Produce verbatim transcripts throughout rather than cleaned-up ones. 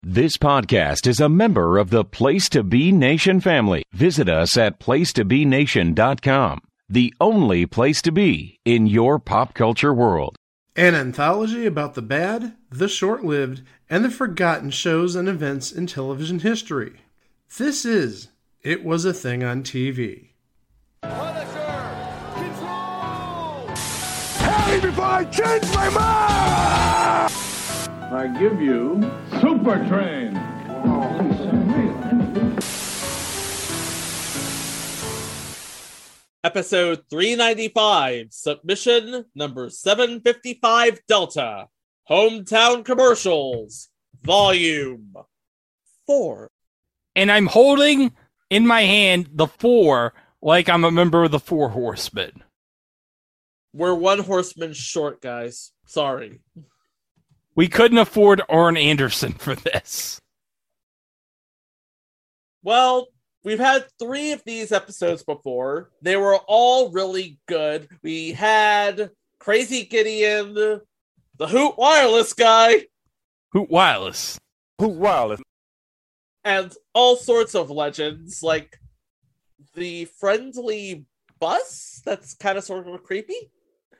This podcast is a member of the Place to Be Nation family. Visit us at place to be nation dot com, the only place to be in your pop culture world. An anthology about the bad, the short-lived, and the forgotten shows and events in television history. This is It Was a Thing on T V. Punisher! Control! Tell me before I change my mind! I give you Super Train. Episode three ninety-five, submission number seven fifty-five Delta, Hometown Commercials, Volume four. And I'm holding in my hand the four like I'm a member of the Four Horsemen. We're one horseman short, guys. Sorry. We couldn't afford Arn Anderson for this. Well, we've had three of these episodes before. They were all really good. We had Crazy Gideon, the Hoot Wireless guy. Hoot Wireless. Hoot Wireless. And all sorts of legends, like the friendly bus. That's kind of sort of creepy.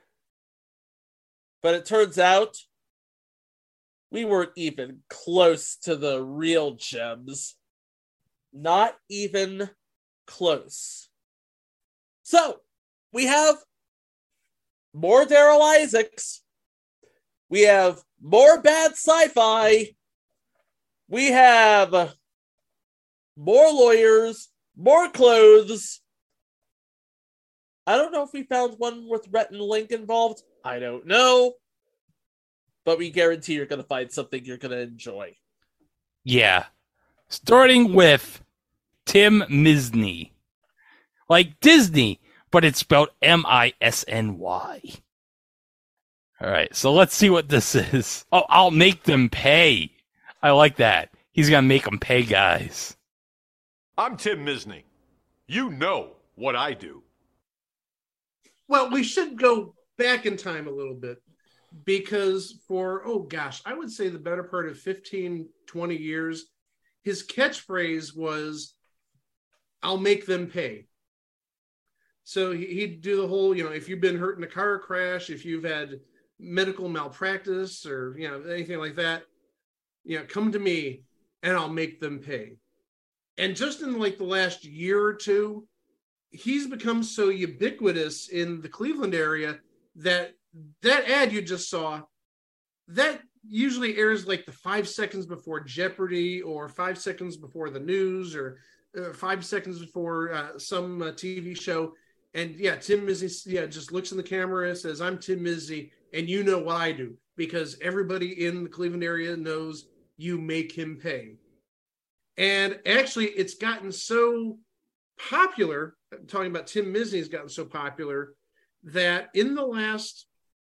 But it turns out we weren't even close to the real gems. Not even close. So, we have more Daryl Isaacs. We have more bad sci-fi. We have more lawyers, more clothes. I don't know if we found one with Rhett and Link involved. I don't know. But we guarantee you're going to find something you're going to enjoy. Yeah. Starting with Tim Misny. Like Disney, but it's spelled M I S N Y. All right, so let's see what this is. Oh, I'll make them pay. I like that. He's going to make them pay, guys. I'm Tim Misny. You know what I do. Well, we should go back in time a little bit. Because for, oh gosh, I would say the better part of fifteen, twenty years, his catchphrase was, I'll make them pay. So he'd do the whole, you know, if you've been hurt in a car crash, if you've had medical malpractice or, you know, anything like that, you know, come to me and I'll make them pay. And just in like the last year or two, he's become so ubiquitous in the Cleveland area that that ad you just saw, that usually airs like the five seconds before Jeopardy or five seconds before the news or uh, five seconds before uh, some uh, T V show. And yeah, Tim Misny yeah, just looks in the camera and says, I'm Tim Misny, and you know what I do. Because everybody in the Cleveland area knows you make him pay. And actually, it's gotten so popular, I'm talking about Tim Misny has gotten so popular, that in the last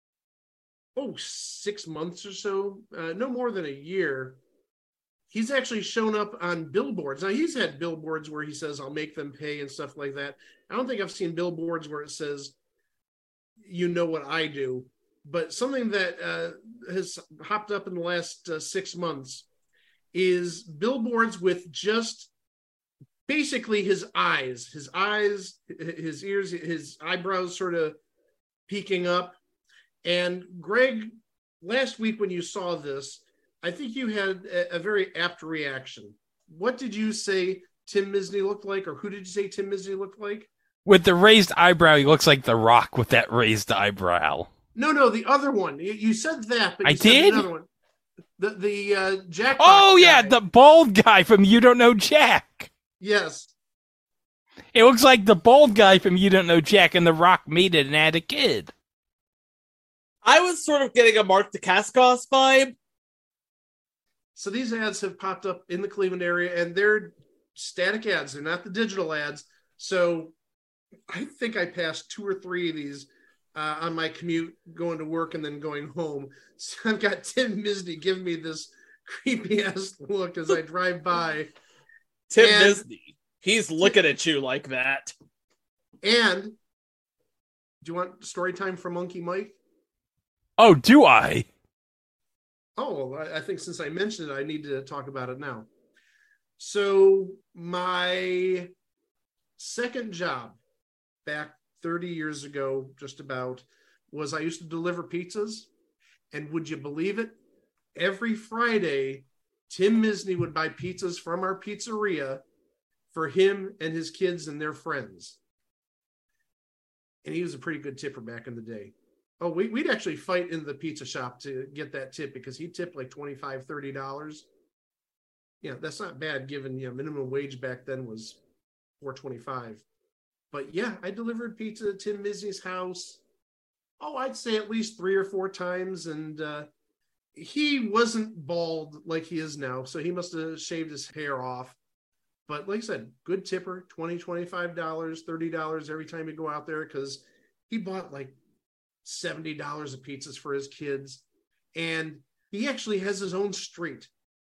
oh, six months or so, uh, no more than a year, he's actually shown up on billboards. Now, he's had billboards where he says, I'll make them pay and stuff like that. I don't think I've seen billboards where it says, you know what I do. But something that uh, has hopped up in the last uh, six months is billboards with just basically his eyes, his eyes, his ears, his eyebrows sort of peeking up. And Greg, last week when you saw this, I think you had a, a very apt reaction. What did you say Tim Misny looked like, or who did you say Tim Misny looked like? With the raised eyebrow, he looks like The Rock with that raised eyebrow. No, no, the other one. You, you said that, but you I said did? another one. The the uh, Jack. Oh, yeah, guy. the bald guy from You Don't Know Jack. Yes. It looks like the bald guy from You Don't Know Jack, and The Rock made it and had a kid. I was sort of getting a Mark Dacascos vibe. So these ads have popped up in the Cleveland area, and they're static ads. They're not the digital ads. So I think I passed two or three of these uh, on my commute going to work and then going home. So I've got Tim Misny giving me this creepy-ass look as I drive by. Tim and, Misny. He's looking at you like that. And do you want story time for Monkey Mike? Oh, do I? Oh, I, I think since I mentioned it, I need to talk about it now. So my second job back thirty years ago, just about, was I used to deliver pizzas. And would you believe it? Every Friday, Tim Misney would buy pizzas from our pizzeria for him and his kids and their friends. And he was a pretty good tipper back in the day. Oh, we, we'd actually fight in the pizza shop to get that tip because he tipped like twenty-five dollars, thirty dollars. Yeah, that's not bad given, you know, minimum wage back then was four twenty-five. But yeah, I delivered pizza to Tim Misney's house. Oh, I'd say at least three or four times. And uh, he wasn't bald like he is now, so he must have shaved his hair off. But like I said, good tipper, twenty dollars, twenty-five dollars, thirty dollars every time you go out there, because he bought like seventy dollars of pizzas for his kids. And he actually has his own street.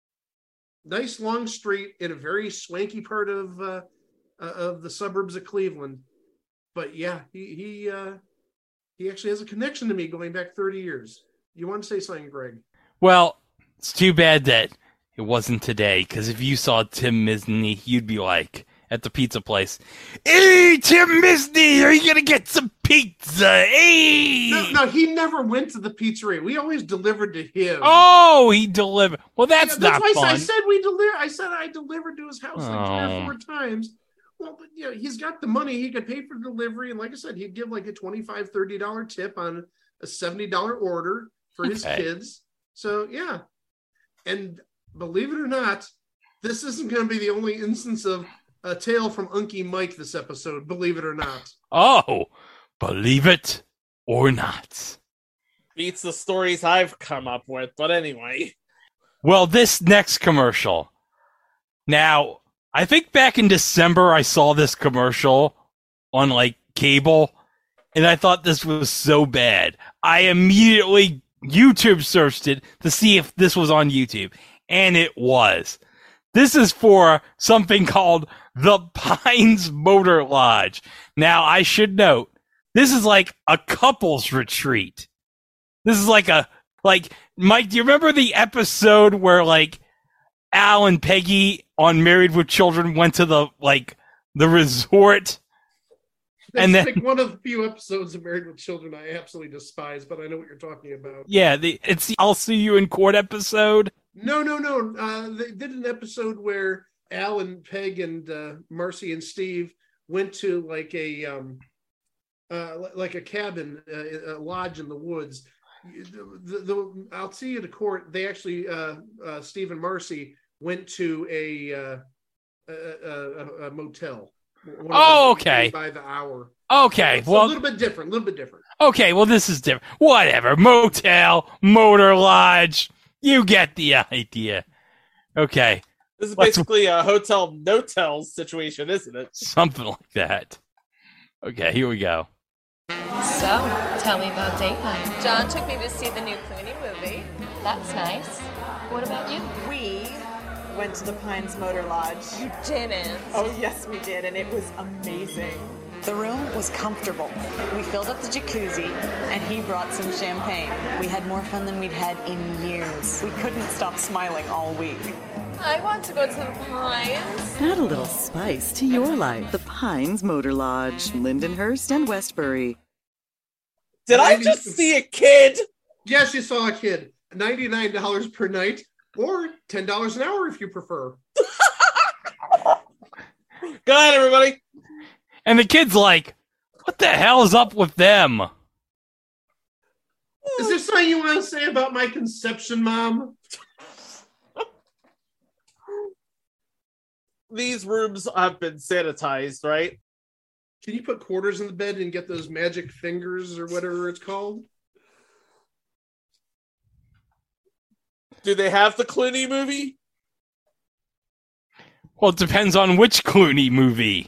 Nice long street in a very swanky part of uh, uh, of the suburbs of Cleveland. But yeah, he he uh, he actually has a connection to me going back thirty years. You want to say something, Greg? Well, it's too bad that it wasn't today, because if you saw Tim Misney, you'd be like, at the pizza place, "Hey, Tim Misney, are you going to get some pizza? Hey!" No, no, he never went to the pizzeria. We always delivered to him. Oh, he delivered. Well, that's, yeah, that's not why fun. I said we deliver. I said I delivered to his house like Oh. three or four times. Well, but you know, he's got the money. He could pay for delivery. And like I said, he'd give like a twenty-five dollars, thirty dollars tip on a seventy dollars order for his Okay. kids. So, yeah. And believe it or not, this isn't going to be the only instance of a tale from Unky Mike this episode, believe it or not. Oh, believe it or not. Beats the stories I've come up with, but anyway. Well, this next commercial. Now, I think back in December, I saw this commercial on like cable, and I thought this was so bad. I immediately YouTube searched it to see if this was on YouTube, and it was. This is for something called the Pines Motor Lodge. Now, I should note, this is like a couples retreat. This is like a, like, Mike, do you remember the episode where, like, Al and Peggy on Married with Children went to the, like, the resort? That's And then- like one of the few episodes of Married with Children I absolutely despise, but I know what you're talking about. Yeah, the, it's the I'll See You in Court episode. No, no, no. Uh, they did an episode where Al and Peg and uh, Marcy and Steve went to like a um, uh, like a cabin, uh, a lodge in the woods. The, the, I'll see you to court. They actually, uh, uh, Steve and Marcy went to a uh, a, a, a motel. One of Oh, them okay. By the hour. Okay, So well, a little bit different. A little bit different. okay, well, this is different. Whatever. Motel, motor lodge. You get the idea. Okay, This is Let's- basically a hotel no-tell situation, isn't it? something like that. Okay, here we go. So, tell me about date night. John took me to see the new Clooney movie. That's nice. What about you? We went to the Pines Motor Lodge. You didn't. Oh, yes, we did, and it was amazing. The room was comfortable. We filled up the jacuzzi, and he brought some champagne. We had more fun than we'd had in years. We couldn't stop smiling all week. I want to go to the Pines. Add a little spice to your life. The Pines Motor Lodge, Lindenhurst and Westbury. Did I Ninety- just see a kid? Yes, you saw a kid. ninety-nine dollars per night or ten dollars an hour if you prefer. Go ahead, everybody. And the kid's like, what the hell is up with them? Is there something you want to say about my conception, Mom? These rooms have been sanitized, right? Can you put quarters in the bed and get those magic fingers or whatever it's called? Do they have the Clooney movie? Well, it depends on which Clooney movie.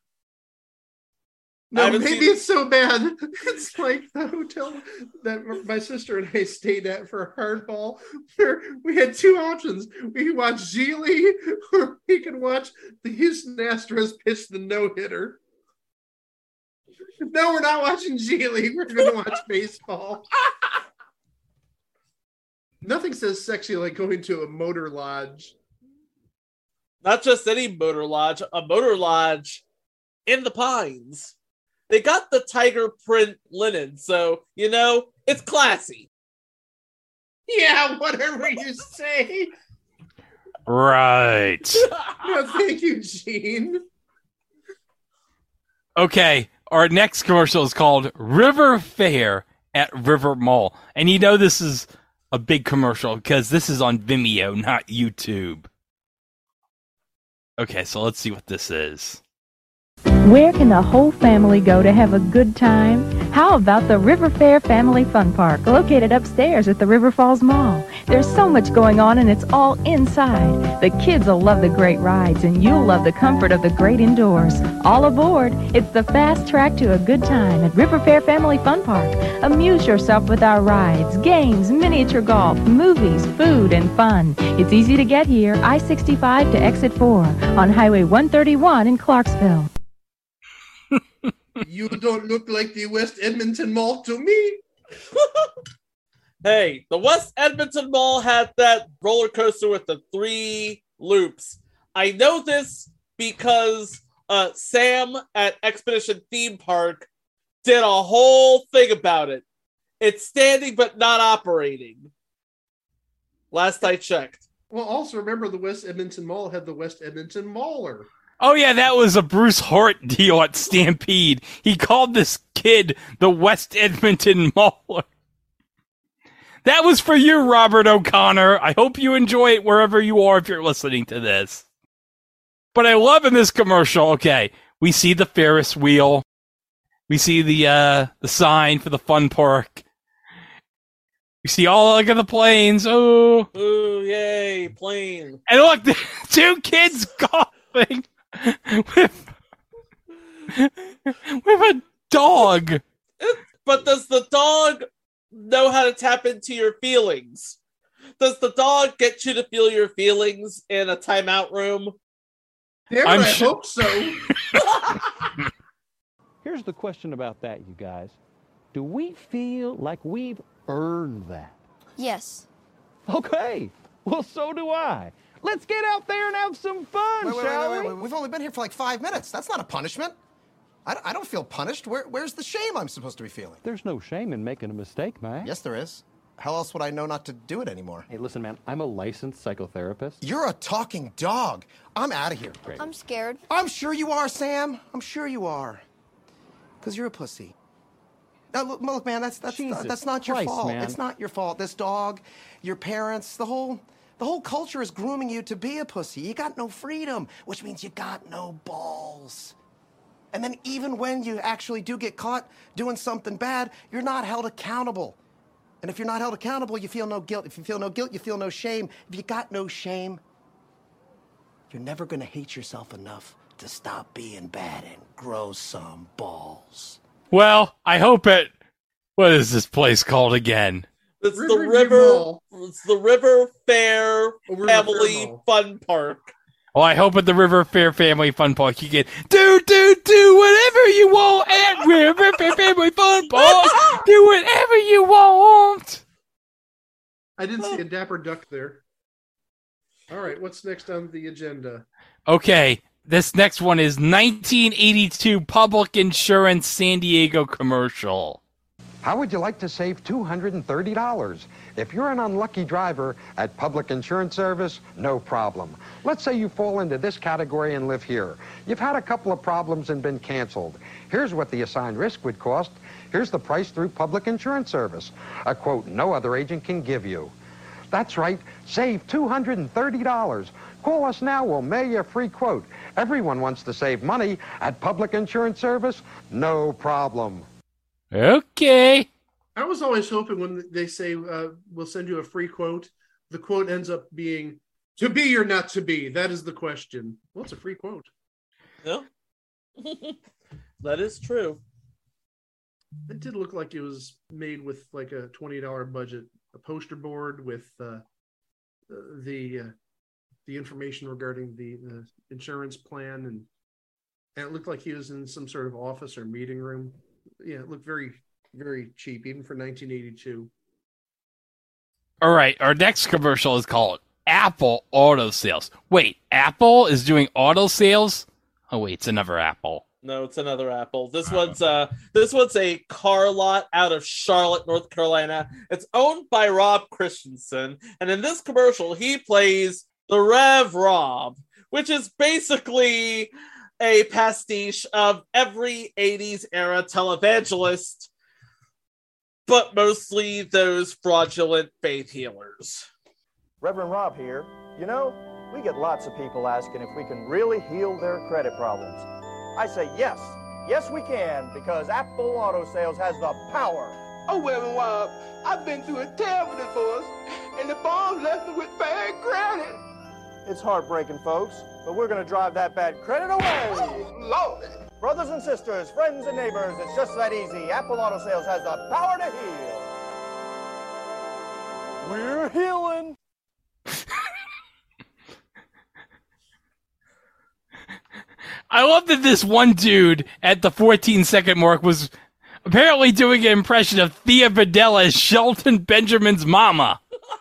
I No, haven't maybe seen- it's so bad. It's like the hotel that my sister and I stayed at for hardball, where we had two options. We could watch Geely, or we could watch the Houston Astros pitch the no-hitter. No, we're not watching Geely. We're going to watch baseball. Nothing says sexy like going to a motor lodge. Not just any motor lodge, a motor lodge in the Pines. They got the tiger print linen, so, you know, it's classy. Yeah, whatever you say. Right. No, thank you, Gene. Okay, our next commercial is called River Fair at River Mall. And you know this is a big commercial because this is on Vimeo, not YouTube. Okay, so let's see what this is. Where can the whole family go to have a good time? How about the River Fair Family Fun Park, located upstairs at the River Falls Mall? There's so much going on, and it's all inside. The kids will love the great rides, and you'll love the comfort of the great indoors. All aboard. It's the fast track to a good time at River Fair Family Fun Park. Amuse yourself with our rides, games, miniature golf, movies, food, and fun. It's easy to get here, I sixty-five to Exit four on Highway one thirty-one in Clarksville. You don't look like the West Edmonton Mall to me. Hey, the West Edmonton Mall had that roller coaster with the three loops. I know this because uh, Sam at Expedition Theme Park did a whole thing about it. It's standing but not operating. Last I checked. Well, also remember the West Edmonton Mall had the West Edmonton Mauler. Oh, yeah, that was a Bruce Hort deal at Stampede. He called this kid the West Edmonton Mauler. That was for you, Robert O'Connor. I hope you enjoy it wherever you are if you're listening to this. But I love in this commercial, okay, we see the Ferris wheel. We see the uh, the sign for the fun park. We see all look at the planes. Oh, ooh, yay, plane. And look, the two kids golfing. with, with a dog. But does the dog know how to tap into your feelings? Does the dog get you to feel your feelings in a timeout room? Damn, I'm I sure- hope so. Here's the question about that, you guys. Do we feel like we've earned that? Yes. Okay. Well, so do I. Let's get out there and have some fun, Wait, wait, shall wait, wait, we? wait. We've only been here for like five minutes. That's not a punishment. I, I don't feel punished. Where, where's the shame I'm supposed to be feeling? There's no shame in making a mistake, man. Yes, there is. How else would I know not to do it anymore? Hey, listen, man, I'm a licensed psychotherapist. You're a talking dog. I'm out of here. Great. I'm scared. I'm sure you are, Sam. I'm sure you are. Because you're a pussy. Now, look, look, man, that's that's Jesus that's not your Christ, fault. man. It's not your fault. This dog, your parents, the whole the whole culture is grooming you to be a pussy. You got no freedom, which means you got no balls. And then even when you actually do get caught doing something bad, you're not held accountable. And if you're not held accountable, you feel no guilt. If you feel no guilt, you feel no shame. If you got no shame, you're never gonna hate yourself enough to stop being bad and grow some balls. Well, I hope it... What is this place called again? It's River the View River. Mall. It's the River Fair River Family Fair Mall. Fun Park. Well, I hope at the River Fair Family Fun Park you get do, do, do whatever you want at River Fair Family Fun Park. Do whatever you want. I didn't see a dapper duck there. All right, what's next on the agenda? Okay, this next one is nineteen eighty-two Public Insurance San Diego commercial. How would you like to save two hundred thirty dollars? If you're an unlucky driver at Public Insurance Service, no problem. Let's say you fall into this category and live here. You've had a couple of problems and been canceled. Here's what the assigned risk would cost. Here's the price through Public Insurance Service. A quote no other agent can give you. That's right, save two hundred thirty dollars. Call us now, we'll mail you a free quote. Everyone wants to save money at Public Insurance Service, no problem. Okay. I was always hoping when they say uh, we'll send you a free quote, the quote ends up being to be or not to be. That is the question. Well, it's a free quote. Yeah. That is true. It did look like it was made with like a twenty dollars budget, a poster board with uh, the uh, the information regarding the, the insurance plan, and, and it looked like he was in some sort of office or meeting room. Yeah, it looked very, very cheap, even for nineteen eighty-two. All right, our next commercial is called Apple Auto Sales. Wait, Apple is doing auto sales? Oh wait, it's another Apple. No, it's another Apple. This one's uh this one's a car lot out of Charlotte, North Carolina. It's owned by Rob Christensen, and in this commercial, he plays the Rev Rob, which is basically a pastiche of every eighties era televangelist, but mostly those fraudulent faith healers. Reverend Rob here. You know, we get lots of people asking if we can really heal their credit problems. I say yes, yes we can, because Apple Auto Sales has the power. Oh, Reverend Rob, I've been through a terrible divorce, and the bomb left me with bad credit. It's heartbreaking, folks, but we're going to drive that bad credit away. Oh, Lord. Brothers and sisters, friends and neighbors, it's just that easy. Apple Auto Sales has the power to heal. We're healing. I love that this one dude at the fourteen second mark was apparently doing an impression of Thea Badella as Shelton Benjamin's mama.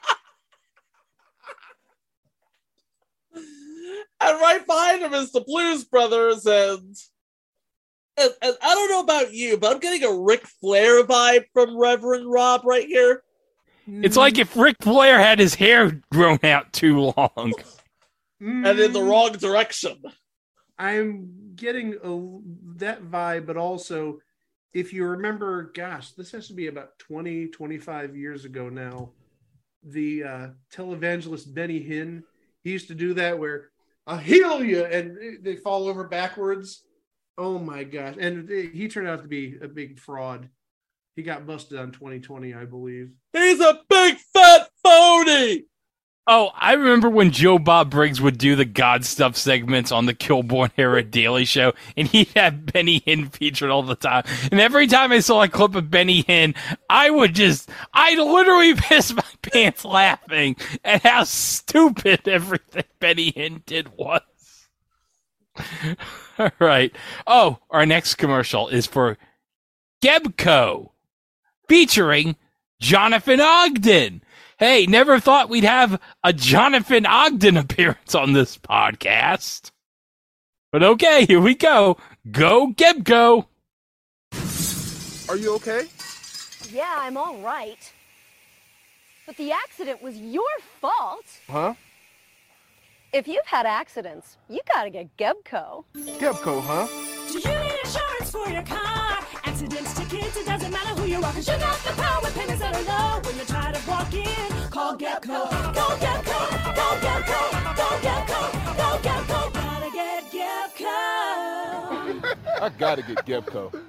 And right behind him is the Blues Brothers, and, and, and I don't know about you, but I'm getting a Ric Flair vibe from Reverend Rob right here. It's like if Ric Flair had his hair grown out too long. And in the wrong direction. I'm getting a, that vibe, but also, if you remember, gosh, this has to be about twenty, twenty-five years ago now, the uh, televangelist Benny Hinn, he used to do that where, I'll heal you, and they fall over backwards. Oh my gosh. And he turned out to be a big fraud. He got busted on twenty twenty, I believe. He's a big fat phony! Oh, I remember when Joe Bob Briggs would do the God Stuff segments on the Kilborn Era Daily Show, and he'd have Benny Hinn featured all the time. And every time I saw a clip of Benny Hinn, I would just, I'd literally piss my pants laughing at how stupid everything Benny Hinn did was. All right. Oh, our next commercial is for Gebco, featuring Jonathan Ogden. Hey, never thought we'd have a Jonathan Ogden appearance on this podcast. But okay, here we go. Go, Gebco. Are you okay? Yeah, I'm all right. But the accident was your fault. Huh? If you've had accidents, you gotta get Gebco. Gebco, huh? Do you need insurance for your car? Accidents to kids, it doesn't matter who you are, cause you got the power, payments that are low. When you're tired of walking, call Gebco. Go Gebco, go Gebco, go Gebco, go Gebco. Gotta get Gebco. I gotta get Gebco.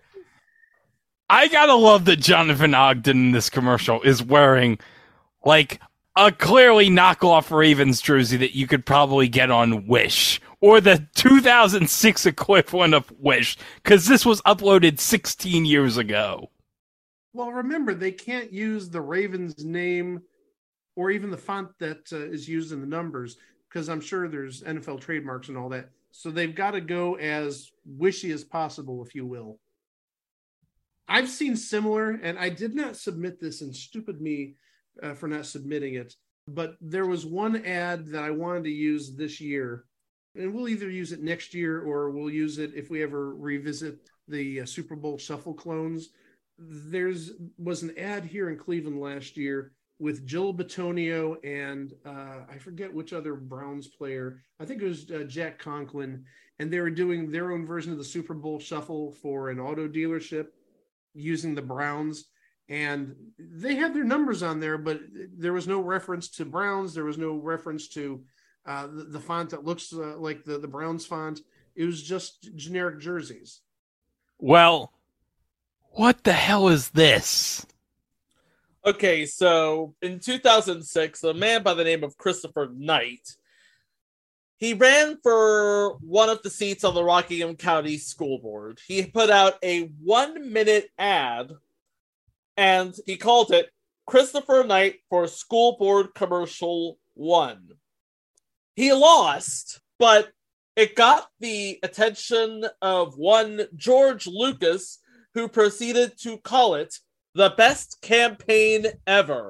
I gotta love that Jonathan Ogden in this commercial is wearing, like, a clearly knockoff Ravens jersey that you could probably get on Wish, or the two thousand six equivalent of Wish, because this was uploaded sixteen years ago. Well, remember, they can't use the Ravens name or even the font that uh, is used in the numbers, because I'm sure there's N F L trademarks and all that. So they've got to go as wishy as possible, if you will. I've seen similar, and I did not submit this, and stupid me uh, for not submitting it, but there was one ad that I wanted to use this year, and we'll either use it next year or we'll use it if we ever revisit the uh, Super Bowl Shuffle clones. There's was an ad here in Cleveland last year with Joel Bitonio and uh, I forget which other Browns player. I think it was uh, Jack Conklin, and they were doing their own version of the Super Bowl Shuffle for an auto dealership using the Browns. And they had their numbers on there, but there was no reference to Browns. There was no reference to uh, the, the font that looks uh, like the, the Browns font. It was just generic jerseys. Well, what the hell is this? Okay, so in two thousand six, a man by the name of Christopher Knight, he ran for one of the seats on the Rockingham County School Board. He put out a one-minute ad, and he called it Christopher Knight for School Board Commercial one. He lost, but it got the attention of one George Lucas, who proceeded to call it the best campaign ever.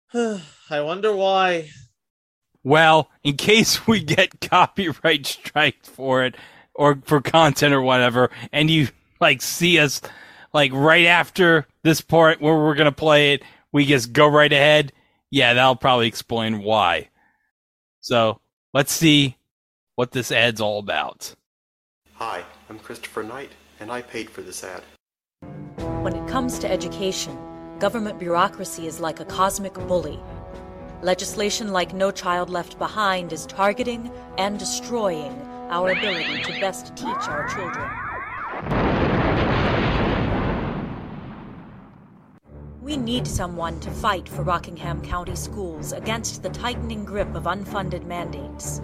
I wonder why. Well, in case we get copyright striked for it, or for content or whatever, and you, like, see us, like, right after this part where we're gonna play it, we just go right ahead, yeah, that'll probably explain why. So, let's see what this ad's all about. Hi, I'm Christopher Knight, and I paid for this ad. When it comes to education, government bureaucracy is like a cosmic bully. Legislation like No Child Left Behind is targeting and destroying our ability to best teach our children. We need someone to fight for Rockingham County schools against the tightening grip of unfunded mandates.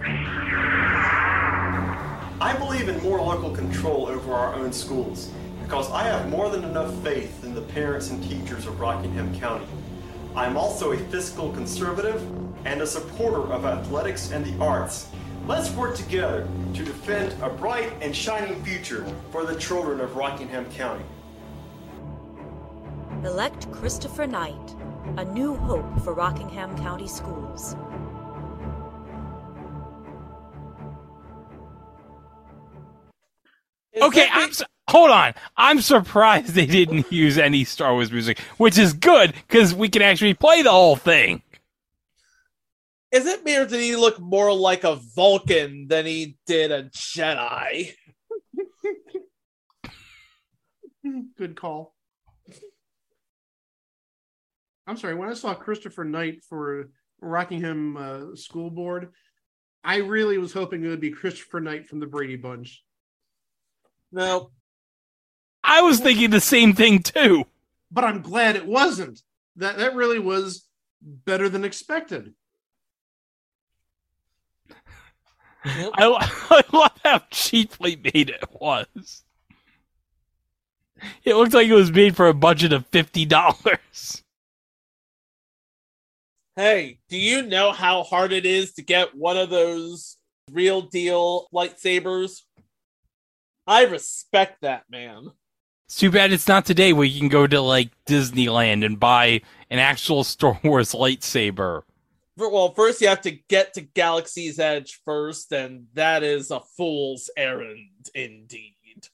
I believe in more local control over our own schools because I have more than enough faith in the parents and teachers of Rockingham County. I'm also a fiscal conservative and a supporter of athletics and the arts. Let's work together to defend a bright and shining future for the children of Rockingham County. Elect Christopher Knight, a new hope for Rockingham County schools. Okay, I'm su- hold on. I'm surprised they didn't use any Star Wars music, which is good, because we can actually play the whole thing. Is it me, or did he look more like a Vulcan than he did a Jedi? Good call. I'm sorry, when I saw Christopher Knight for Rockingham uh, School Board, I really was hoping it would be Christopher Knight from the Brady Bunch. No. I was thinking the same thing, too. But I'm glad it wasn't. That that really was better than expected. I, I love how cheaply made it was. It looked like it was made for a budget of fifty dollars. Hey, do you know how hard it is to get one of those real deal lightsabers? I respect that, man. It's too bad it's not today where you can go to, like, Disneyland and buy an actual Star Wars lightsaber. Well, first you have to get to Galaxy's Edge first, and that is a fool's errand indeed.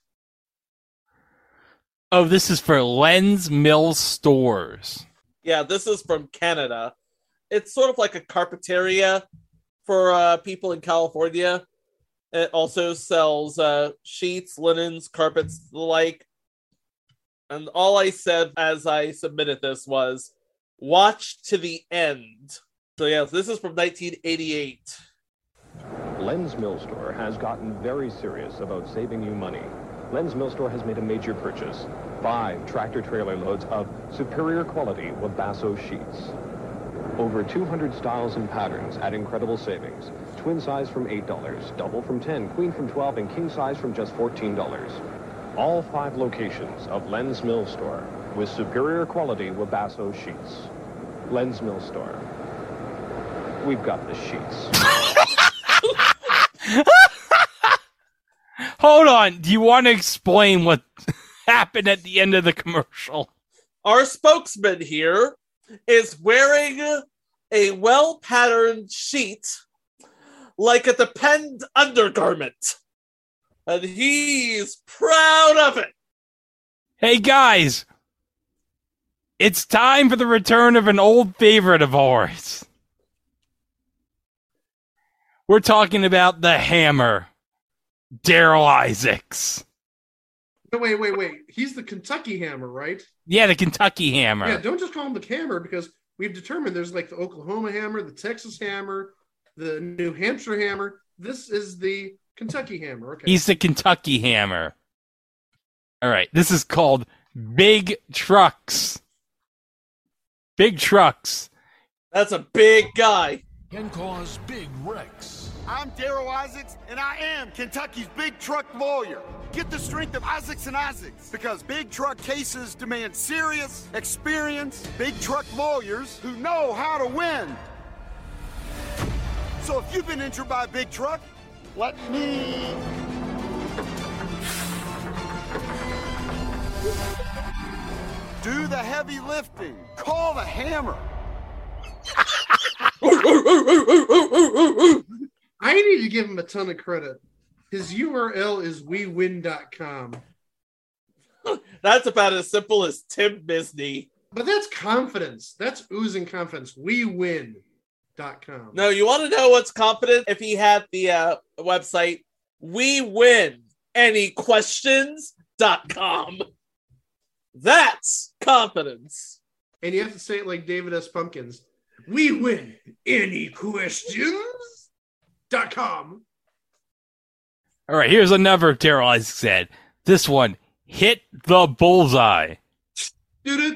Oh, this is for Lens Mill Stores. Yeah, this is from Canada. It's sort of like a carpeteria for uh, people in California. It also sells uh, sheets, linens, carpets, the like. And all I said as I submitted this was, watch to the end. So yes, this is from nineteen eighty-eight. Lens Mill Store has gotten very serious about saving you money. Lens Mill Store has made a major purchase. Five tractor-trailer loads of superior quality Wabasso sheets. Over two hundred styles and patterns at incredible savings. Twin size from eight dollars, double from ten dollars, queen from twelve dollars, and king size from just fourteen dollars. All five locations of Lens Mill Store with superior quality Wabasso sheets. Lens Mill Store. We've got the sheets. Hold on. Do you want to explain what happened at the end of the commercial? Our spokesman here is wearing a well-patterned sheet like a depend undergarment. And he's proud of it. Hey, guys. It's time for the return of an old favorite of ours. We're talking about the Hammer, Daryl Isaacs. No, wait, wait, wait. He's the Kentucky Hammer, right? Yeah, the Kentucky Hammer. Yeah, don't just call him the Hammer, because we've determined there's like the Oklahoma Hammer, the Texas Hammer, the New Hampshire Hammer. This is the Kentucky Hammer. Okay. He's the Kentucky Hammer. All right, this is called Big Trucks. Big Trucks. That's a big guy. Can cause big wrecks. I'm Daryl Isaacs, and I am Kentucky's big truck lawyer. Get the strength of Isaacs and Isaacs, because big truck cases demand serious, experienced, big truck lawyers who know how to win. So if you've been injured by a big truck, let me... do the heavy lifting. Call the Hammer. I need to give him a ton of credit. His U R L is we win dot com. That's about as simple as Tim Misney. But that's confidence. That's oozing confidence. we win dot com. No, you want to know what's confident? If he had the uh, website we win any questions dot com. That's confidence. And you have to say it like David S. Pumpkins. we win any questions dot com. All right, here's another Daryl Isaacs ad. This one, hit the bullseye. You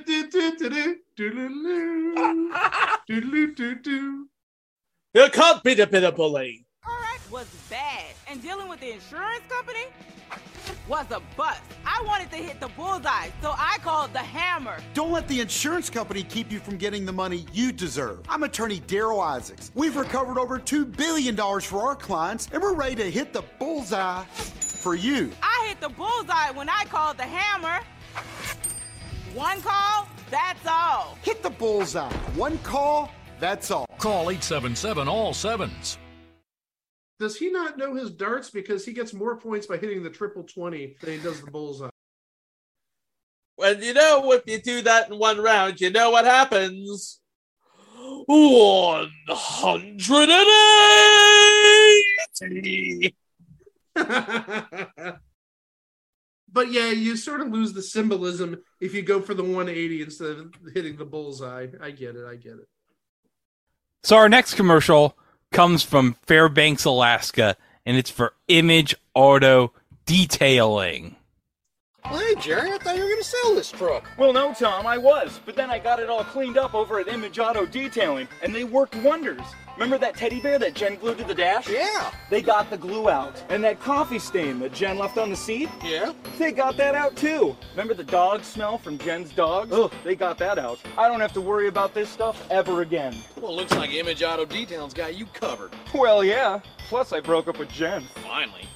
can't beat a bit of bully. Was bad, and dealing with the insurance company was a bust. I wanted to hit the bullseye, so I called the hammer. Don't let the insurance company keep you from getting the money you deserve. I'm attorney Daryl Isaacs. We've recovered over two billion dollars for our clients, and we're ready to hit the bullseye for you. I hit the bullseye when I called the hammer. One call, that's all. Hit the bullseye. One call, that's all. Call eight seven seven all sevens. Does he not know his darts? Because he gets more points by hitting the triple twenty than he does the bullseye. Well, you know, if you do that in one round, you know what happens. one hundred eighty! But yeah, you sort of lose the symbolism if you go for the one eighty instead of hitting the bullseye. I get it, I get it. So our next commercial comes from Fairbanks, Alaska, and it's for Image Auto Detailing. Hey, Jerry, I thought you were going to sell this truck. Well, no, Tom, I was. But then I got it all cleaned up over at Image Auto Detailing, and they worked wonders. Remember that teddy bear that Jen glued to the dash? Yeah. They got the glue out. And that coffee stain that Jen left on the seat? Yeah. They got that out, too. Remember the dog smell from Jen's dogs? Ugh, they got that out. I don't have to worry about this stuff ever again. Well, looks like Image Auto Detailing's got you covered. Well, yeah. Plus, I broke up with Jen. Finally.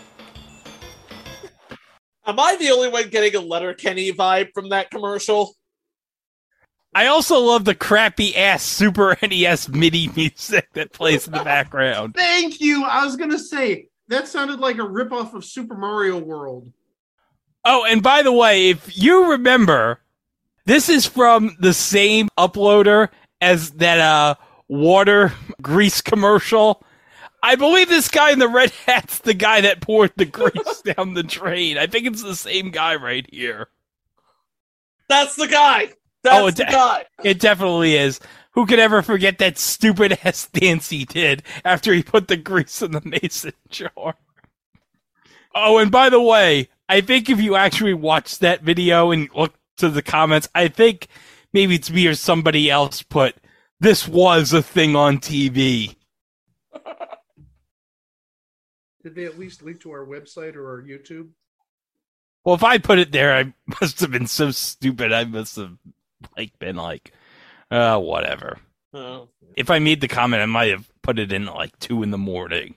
Am I the only one getting a Letterkenny vibe from that commercial? I also love the crappy ass Super N E S MIDI music that plays in the background. Thank you. I was going to say, that sounded like a ripoff of Super Mario World. Oh, and by the way, if you remember, this is from the same uploader as that uh, water grease commercial. I believe this guy in the red hat's the guy that poured the grease down the drain. I think it's the same guy right here. That's the guy. That's oh, it the de- guy. It definitely is. Who could ever forget that stupid ass dance he did after he put the grease in the mason jar? Oh, and by the way, I think if you actually watch that video and look to the comments, I think maybe it's me or somebody else put, this was a thing on T V. Did they at least link to our website or our YouTube? Well, if I put it there, I must have been so stupid. I must have like been like, uh, whatever. Oh. If I made the comment, I might have put it in at like two in the morning.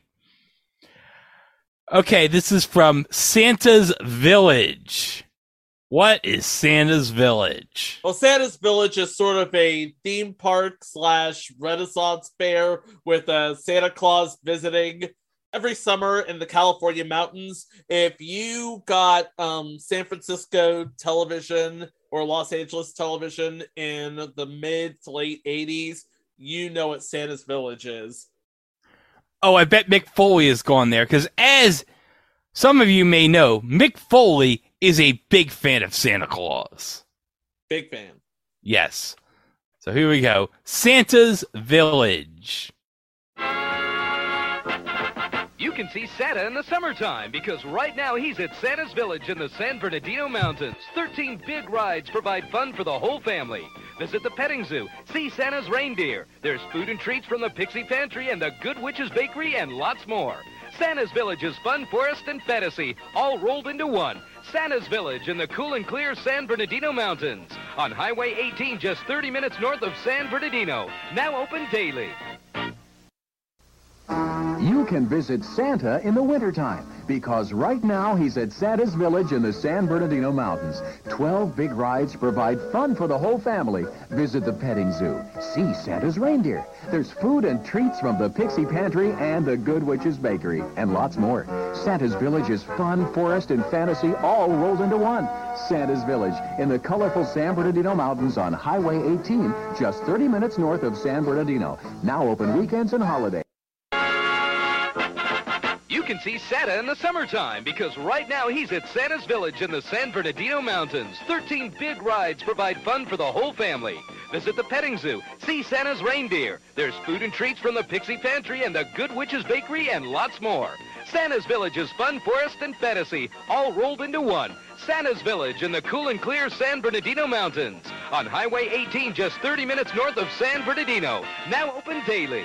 Okay, this is from Santa's Village. What is Santa's Village? Well, Santa's Village is sort of a theme park slash Renaissance fair with uh, Santa Claus visiting every summer in the California mountains. If you got um, San Francisco television or Los Angeles television in the mid to late eighties, you know what Santa's Village is. Oh, I bet Mick Foley has gone there, because as some of you may know, Mick Foley is a big fan of Santa Claus. Big fan. Yes. So here we go. Santa's Village. You can see Santa in the summertime because right now he's at Santa's Village in the San Bernardino Mountains. thirteen big rides provide fun for the whole family. Visit the petting zoo, see Santa's reindeer. There's food and treats from the Pixie Pantry and the Good Witch's Bakery and lots more. Santa's Village is fun, forest, and fantasy, all rolled into one. Santa's Village in the cool and clear San Bernardino Mountains. On Highway eighteen, just thirty minutes north of San Bernardino. Now open daily. You can visit Santa in the wintertime Because right now he's at Santa's Village in the San Bernardino Mountains. Twelve big rides provide fun for the whole family. Visit the petting zoo. See Santa's reindeer. There's food and treats from the Pixie Pantry and the Good Witch's Bakery, and lots more. Santa's Village is fun, forest, and fantasy all rolled into one. Santa's Village in the colorful San Bernardino Mountains on Highway eighteen, just thirty minutes north of San Bernardino. Now open weekends and holidays. You can see Santa in the summertime because right now he's at Santa's Village in the San Bernardino Mountains. thirteen big rides provide fun for the whole family. Visit the petting zoo. See Santa's reindeer. There's food and treats from the Pixie Pantry and the Good Witch's Bakery and lots more. Santa's Village is fun, forest, and fantasy, all rolled into one. Santa's Village in the cool and clear San Bernardino Mountains. On Highway eighteen, just thirty minutes north of San Bernardino. Now open daily.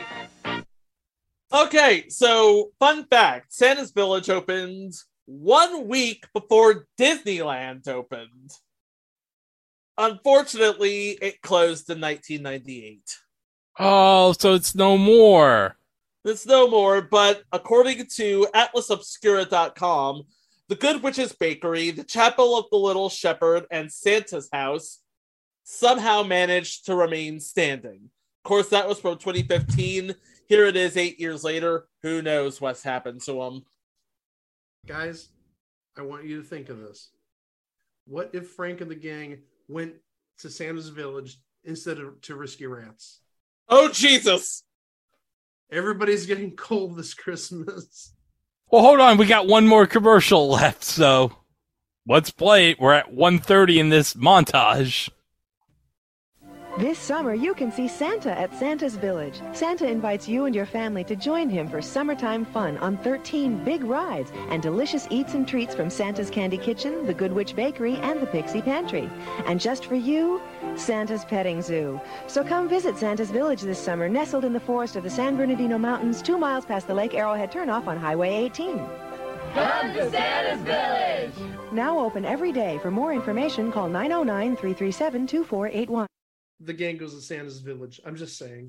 Okay, so fun fact, Santa's Village opened one week before Disneyland opened. Unfortunately, it closed in nineteen ninety-eight. Oh, so it's no more. It's no more, but according to Atlas Obscura dot com, the Good Witch's Bakery, the Chapel of the Little Shepherd, and Santa's House somehow managed to remain standing. Of course, that was from twenty fifteen. Here it is eight years later. Who knows what's happened to them? Guys, I want you to think of this. What if Frank and the gang went to Santa's Village instead of to Risky Rats? Oh, Jesus! Everybody's getting cold this Christmas. Well, hold on. We got one more commercial left, so let's play it. We're at one thirty in this montage. This summer, you can see Santa at Santa's Village. Santa invites you and your family to join him for summertime fun on thirteen big rides and delicious eats and treats from Santa's Candy Kitchen, the Good Witch Bakery, and the Pixie Pantry. And just for you, Santa's Petting Zoo. So come visit Santa's Village this summer, nestled in the forest of the San Bernardino Mountains, two miles past the Lake Arrowhead turnoff on Highway eighteen. Come to Santa's Village! Now open every day. For more information, call nine oh nine, three three seven, two four eight one. The gang goes to Santa's Village. I'm just saying.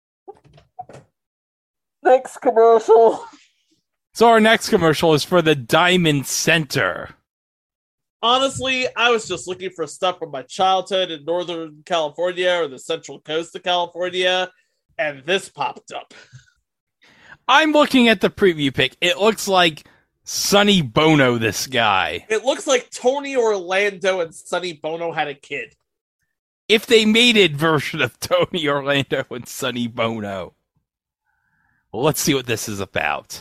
Next commercial. So our next commercial is for the Diamond Center. Honestly, I was just looking for stuff from my childhood in Northern California or the Central Coast of California, and this popped up. I'm looking at the preview pic. It looks like Sonny Bono, this guy. It looks like Tony Orlando and Sonny Bono had a kid. If they made a version of Tony Orlando and Sonny Bono. Well, let's see what this is about.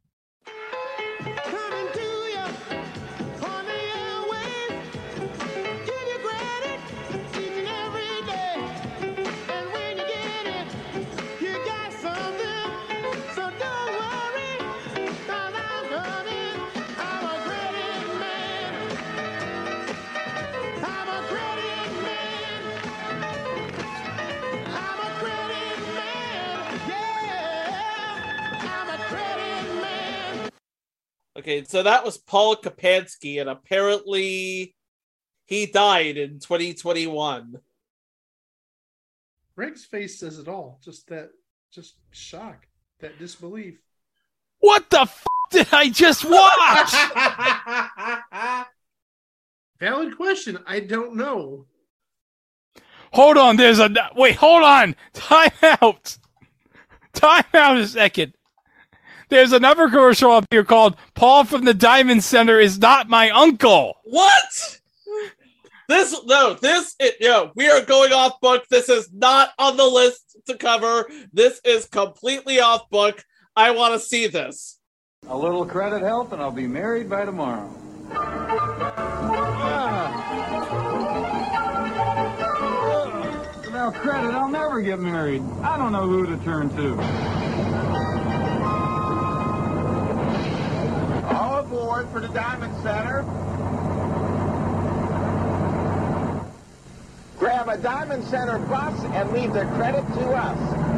Okay, so that was Paul Kapansky, and apparently he died in twenty twenty-one. Greg's face says it all. Just that, just shock, that disbelief. What the f*** did I just watch? Valid question. I don't know. Hold on, there's a... Wait, hold on! Time out! Time out a second. There's another commercial up here called Paul from the Diamond Center is not my uncle. What? This, no, this, it, yo, we are going off book. This is not on the list to cover. This is completely off book. I want to see this. A little credit help and I'll be married by tomorrow. Ah. Without credit, I'll never get married. I don't know who to turn to. All aboard for the Diamond Center. Grab a Diamond Center bus and leave the credit to us.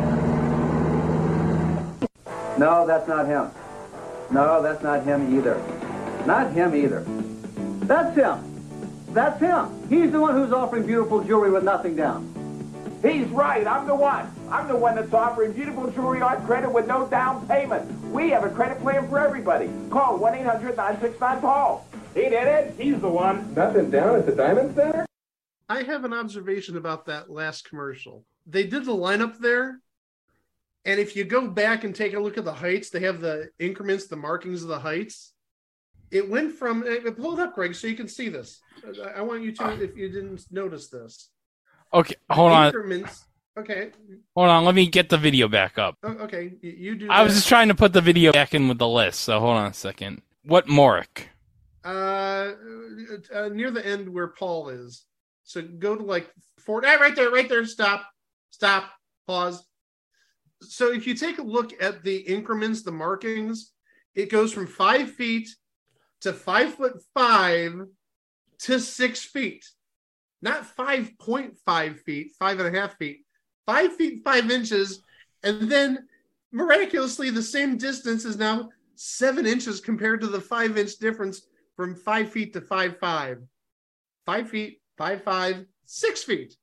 No, that's not him. No, that's not him either. Not him either. That's him. That's him. He's the one who's offering beautiful jewelry with nothing down. He's right. I'm the one. I'm the one that's offering beautiful jewelry art credit with no down payment. We have a credit plan for everybody. Call one eight hundred nine six nine Paul. He did it. He's the one. Nothing down at the Diamond Center? I have an observation about that last commercial. They did the lineup there, and if you go back and take a look at the heights, they have the increments, the markings of the heights. It went from, pull it up, Greg, so you can see this. I want you to, if you didn't notice this. Okay, hold on. Increments. Okay. Hold on, let me get the video back up. Oh, okay, you, you do. I that. was just trying to put the video back in with the list, so hold on a second. What Morick? Uh, uh, near the end where Paul is. So go to like four. Ah, right there, right there. Stop, stop, pause. So if you take a look at the increments, the markings, it goes from five feet to five foot five to six feet. Not five point five feet, five and a half feet, five feet, five inches. And then miraculously, the same distance is now seven inches compared to the five inch difference from five feet to five, five, five feet, five, five, six feet.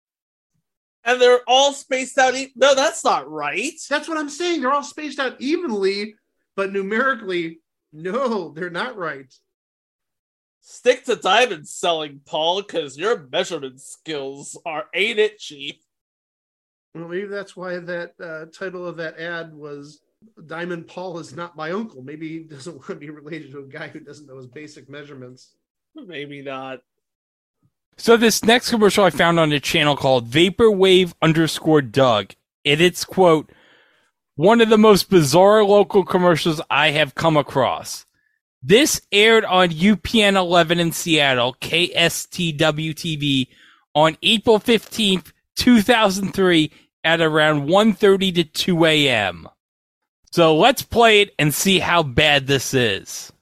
And they're all spaced out. E- no, that's not right. That's what I'm saying. They're all spaced out evenly, but numerically, no, they're not right. Stick to diamond selling, Paul, because your measurement skills are ain't it, Chief. Well, maybe that's why that uh, title of that ad was Diamond Paul is not my uncle. Maybe he doesn't want to be related to a guy who doesn't know his basic measurements. Maybe not. So this next commercial I found on a channel called Vaporwave underscore Doug. And it's, quote, one of the most bizarre local commercials I have come across. This aired on U P N eleven in Seattle, K S T W T V, on April fifteenth, two thousand three at around one thirty to two a.m. So let's play it and see how bad this is.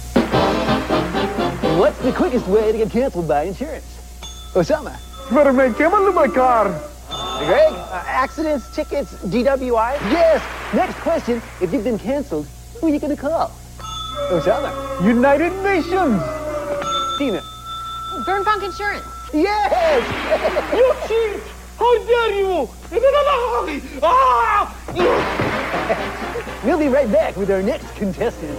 What's the quickest way to get canceled by insurance? Osama. You better make him into my car. Greg? Uh, accidents, tickets, D W I? Yes. Next question. If you've been canceled, who are you going to call? Osama. United Nations. Tina. Burnfunk Insurance. Yes! You cheat! How dare you! Ah! We'll be right back with our next contestant.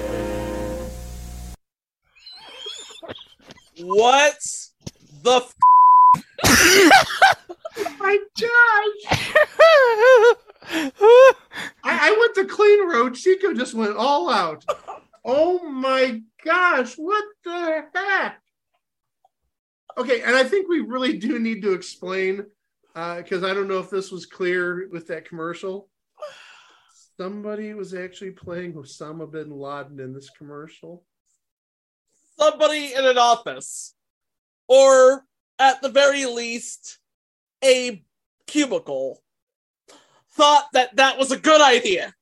What the f- My gosh! I, I went the clean road. Chico just went all out. Oh my gosh, what the heck? Okay, and I think we really do need to explain, because uh, I don't know if this was clear with that commercial. Somebody was actually playing Osama bin Laden in this commercial. Somebody in an office, or at the very least, a cubicle, thought that that was a good idea.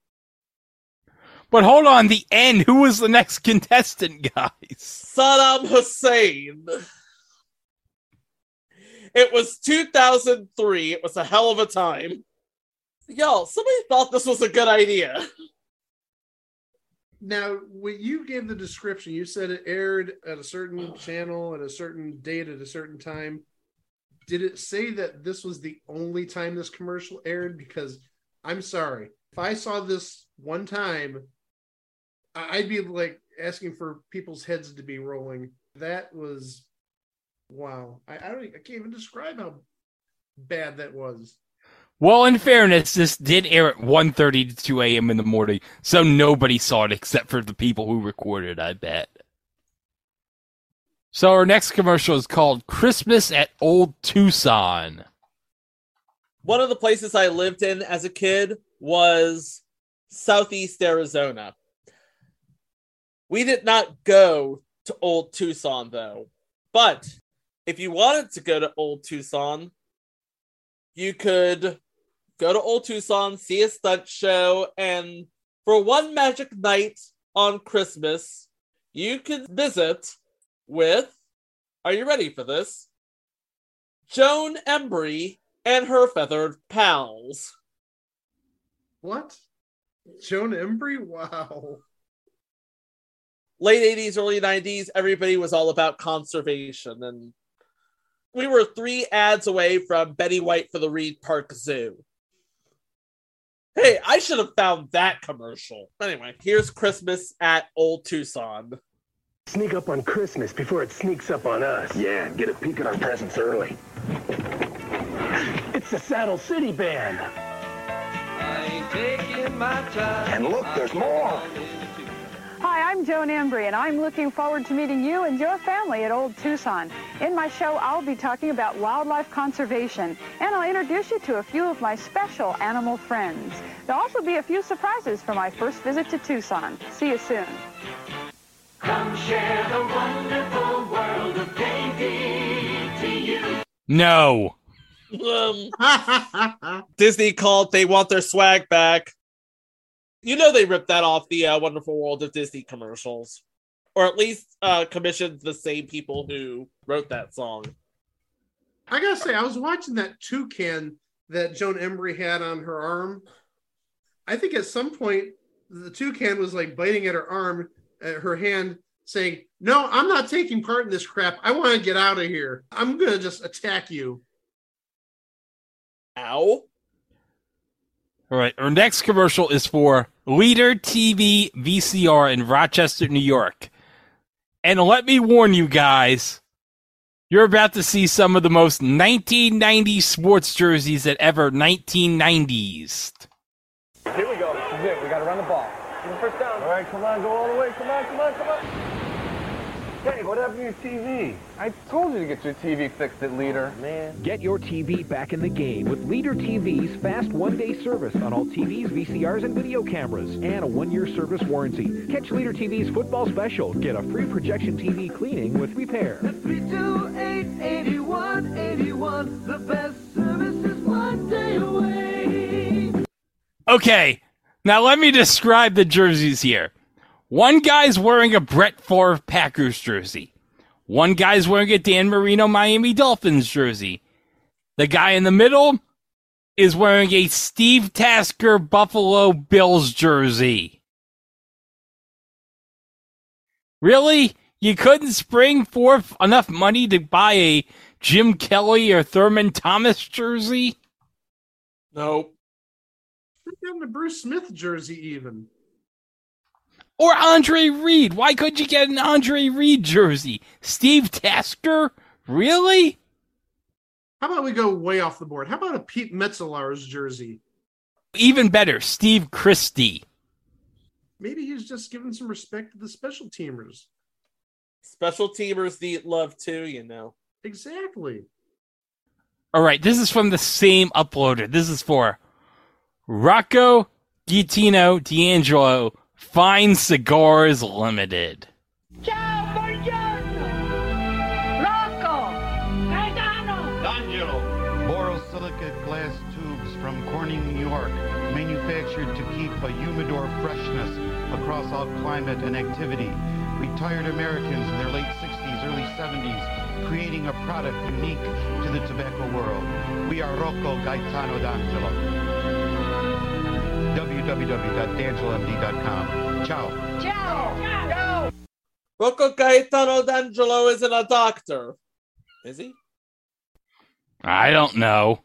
But hold on, the end. Who was the next contestant, guys? Saddam Hussein. It was two thousand three. It was a hell of a time. Yo, somebody thought this was a good idea. Now, when you gave the description, you said it aired at a certain channel at a certain date at a certain time. Did it say that this was the only time this commercial aired? Because I'm sorry, if I saw this one time, I'd be like asking for people's heads to be rolling. That was, wow. I, I don't, I can't even describe how bad that was. Well, in fairness, this did air at one thirty to two a.m. in the morning, so nobody saw it except for the people who recorded, I bet. So our next commercial is called Christmas at Old Tucson. One of the places I lived in as a kid was Southeast Arizona. We did not go to Old Tucson, though. But if you wanted to go to Old Tucson, you could go to Old Tucson, see a stunt show, and for one magic night on Christmas, you could visit with, are you ready for this? Joan Embry and her feathered pals. What? Joan Embry? Wow. Late eighties, early nineties, everybody was all about conservation, and We were three ads away from Betty White for the Reed Park Zoo. Hey, I should have found that commercial. Anyway, here's Christmas at Old Tucson. Sneak up on Christmas before it sneaks up on us. Yeah, and get a peek at our presents early. It's the Saddle City Band. I ain't taking my time. And look, there's more. Hi, I'm Joan Embry, and I'm looking forward to meeting you and your family at Old Tucson. In my show, I'll be talking about wildlife conservation, and I'll introduce you to a few of my special animal friends. There'll also be a few surprises for my first visit to Tucson. See you soon. Come share the wonderful world of K D T U. No. Um, Disney called. They want their swag back. You know they ripped that off the uh, Wonderful World of Disney commercials. Or at least uh, commissioned the same people who wrote that song. I gotta say, I was watching that toucan that Joan Embry had on her arm. I think at some point, the toucan was like biting at her arm, at her hand, saying, no, I'm not taking part in this crap. I want to get out of here. I'm going to just attack you. Ow. All right, our next commercial is for Leader T V V C R in Rochester, New York. And let me warn you guys, you're about to see some of the most nineteen nineties sports jerseys that ever nineteen nineties. Here we go. This is it. We got to run the ball. Give the first down. All right, come on. Go all the way. Come on, come on, come on. Hey, what happened to your T V? I told you to get your T V fixed at Leader. Man. Get your T V back in the game with Leader T V's fast one-day service on all T Vs, V C Rs, and video cameras, and a one-year service warranty. Catch Leader T V's football special. Get a free projection T V cleaning with repair. three two eight, eight one eight one. The best service is one day away. Okay, now let me describe the jerseys here. One guy's wearing a Brett Favre Packers jersey. One guy's wearing a Dan Marino Miami Dolphins jersey. The guy in the middle is wearing a Steve Tasker Buffalo Bills jersey. Really? You couldn't spring forth enough money to buy a Jim Kelly or Thurman Thomas jersey? Nope. Put down the Bruce Smith jersey even. Or Andre Reed. Why couldn't you get an Andre Reed jersey? Steve Tasker? Really? How about we go way off the board? How about a Pete Metzelaar's jersey? Even better, Steve Christie. Maybe he's just giving some respect to the special teamers. Special teamers need love too, you know. Exactly. All right, this is from the same uploader. This is for Rocco Gaetano D'Angelo, Fine Cigars Limited. Ciao, buongiorno. Rocco, Gaetano, D'Angelo. Borosilicate glass tubes from Corning, New York, manufactured to keep a humidor freshness across all climate and activity. Retired Americans in their late sixties, early seventies, creating a product unique to the tobacco world. We are Rocco Gaetano D'Angelo. w w w dot d'angelo m d dot com. Ciao. Ciao. Ciao. Rocco Gaetano D'Angelo isn't a doctor. Is he? I don't know.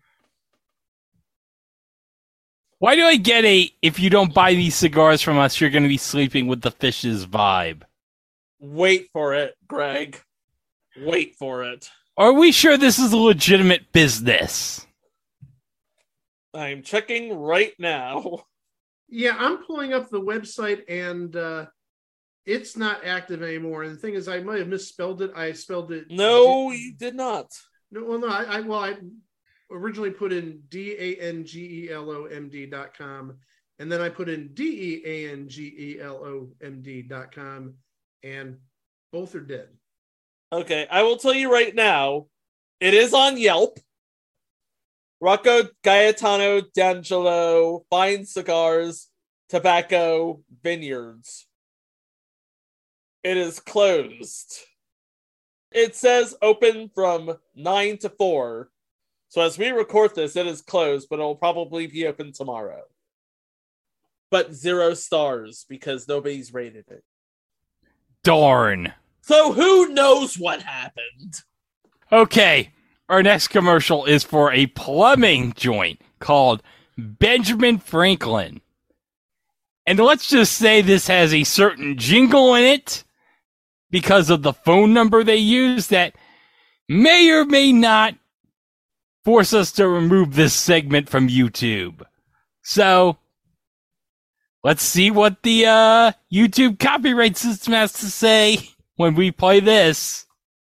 Why do I get a, if you don't buy these cigars from us, you're going to be sleeping with the fishes vibe? Wait for it, Greg. Wait for it. Are we sure this is a legitimate business? I'm checking right now. Yeah, I'm pulling up the website and uh, it's not active anymore. And the thing is, I might have misspelled it. I spelled it. No, you did not. No, well, no, I, I well, I originally put in D A N G E L O M D dot com, and then I put in D E A N G E L O M D dot com, and both are dead. Okay, I will tell you right now, it is on Yelp. Rocco Gaetano D'Angelo, Fine Cigars, Tobacco, Vineyards. It is closed. It says open from nine to four. So as we record this, it is closed, but it will probably be open tomorrow. But zero stars because nobody's rated it. Darn. So who knows what happened? Okay, our next commercial is for a plumbing joint called Benjamin Franklin. And let's just say this has a certain jingle in it because of the phone number they use that may or may not force us to remove this segment from YouTube. So, let's see what the uh, YouTube copyright system has to say when we play this.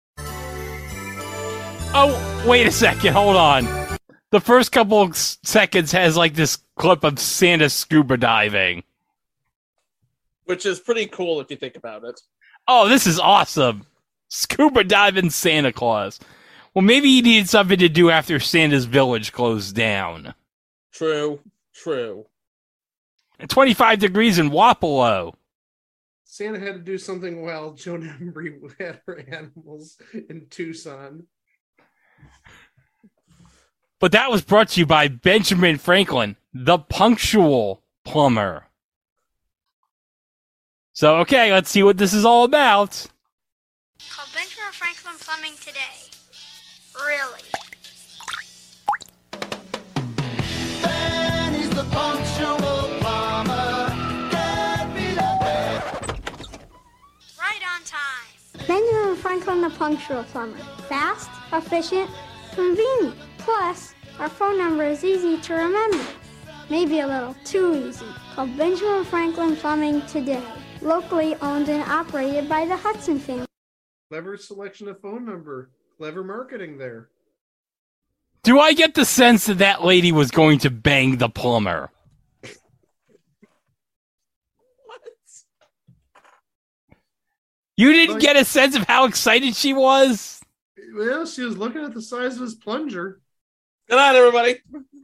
Oh, wait a second, hold on. The first couple of seconds has like this clip of Santa scuba diving. Which is pretty cool if you think about it. Oh, this is awesome. Scuba diving Santa Claus. Well, maybe he needed something to do after Santa's village closed down. True, true. And twenty-five degrees in Wapello. Santa had to do something while Joan Embry had her animals in Tucson. But that was brought to you by Benjamin Franklin, the punctual plumber. So, okay, let's see what this is all about. Call Benjamin Franklin Plumbing today. Really? Ben is the punctual plumber. Get me the bed. Right on time. Benjamin Franklin the Punctual Plumber. Fast, efficient, convenient. Plus, our phone number is easy to remember. Maybe a little too easy. Call Benjamin Franklin Plumbing today. Locally owned and operated by the Hudson family. Clever selection of phone number. Clever marketing there. Do I get the sense that that lady was going to bang the plumber? What? You didn't Like, get a sense of how excited she was? Well, she was looking at the size of his plunger. Good night, everybody.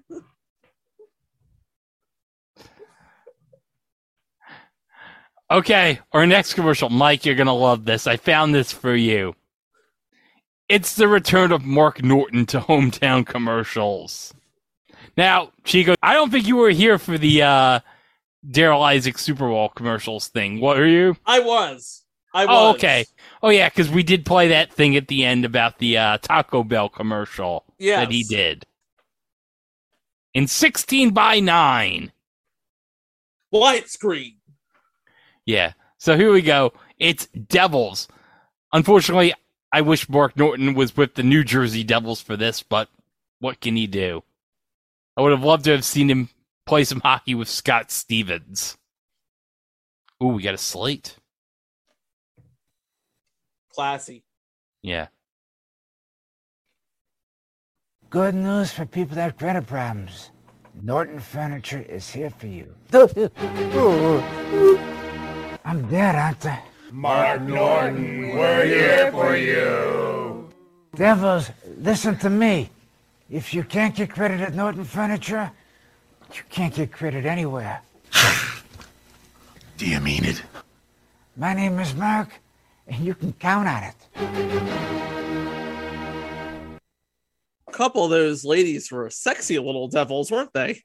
Okay, our next commercial. Mike, you're going to love this. I found this for you. It's the return of Mark Norton to hometown commercials. Now, Chico, I don't think you were here for the uh, Daryl Isaac Super Bowl commercials thing. What were you? I was. I was. Oh, okay. Oh, yeah, because we did play that thing at the end about the uh, Taco Bell commercial Yes. that he did. In sixteen by nine. Widescreen. Yeah. So here we go. It's Devils. Unfortunately, I wish Mark Norton was with the New Jersey Devils for this, but what can he do? I would have loved to have seen him play some hockey with Scott Stevens. Ooh, we got a slate. Classy. Yeah. Good news for people that have credit problems. Norton Furniture is here for you. I'm dead, aren't I? Mark Norton, we're here for you. Devils, listen to me. If you can't get credit at Norton Furniture, you can't get credit anywhere. Do you mean it? My name is Mark, and you can count on it. A couple of those ladies were sexy little devils, weren't they?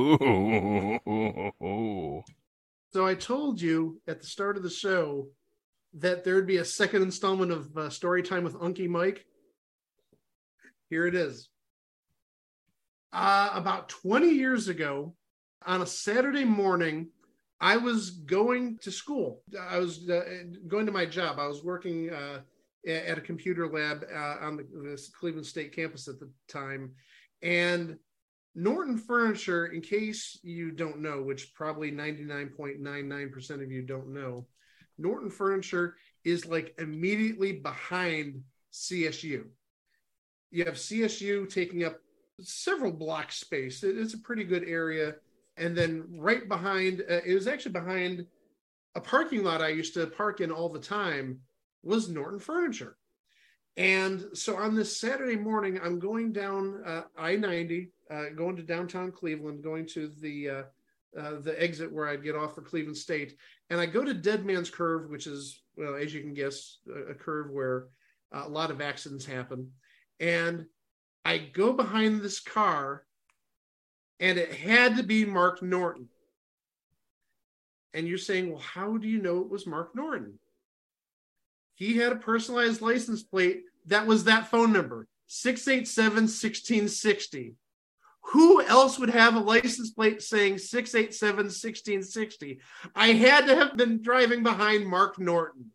Ooh. So I told you at the start of the show that there'd be a second installment of uh, Story Time with Unky Mike. Here it is. Uh, about twenty years ago, on a Saturday morning, I was going to school. I was uh, going to my job. I was working uh, at a computer lab uh, on the, the Cleveland State campus at the time. And Norton Furniture, in case you don't know, which probably ninety-nine point nine nine percent of you don't know, Norton Furniture is like immediately behind C S U. You have C S U taking up several block space. It's a pretty good area. And then right behind, uh, it was actually behind a parking lot I used to park in all the time, was Norton Furniture. And so on this Saturday morning, I'm going down uh, I ninety, uh, going to downtown Cleveland, going to the uh, uh, the exit where I'd get off for Cleveland State. And I go to Dead Man's Curve, which is, well, as you can guess, a, a curve where uh, a lot of accidents happen. And I go behind this car, and it had to be Mark Norton. And you're saying, well, how do you know it was Mark Norton? He had a personalized license plate that was that phone number, six eight seven, one six six zero. Who else would have a license plate saying six eight seven, one six six zero? I had to have been driving behind Mark Norton.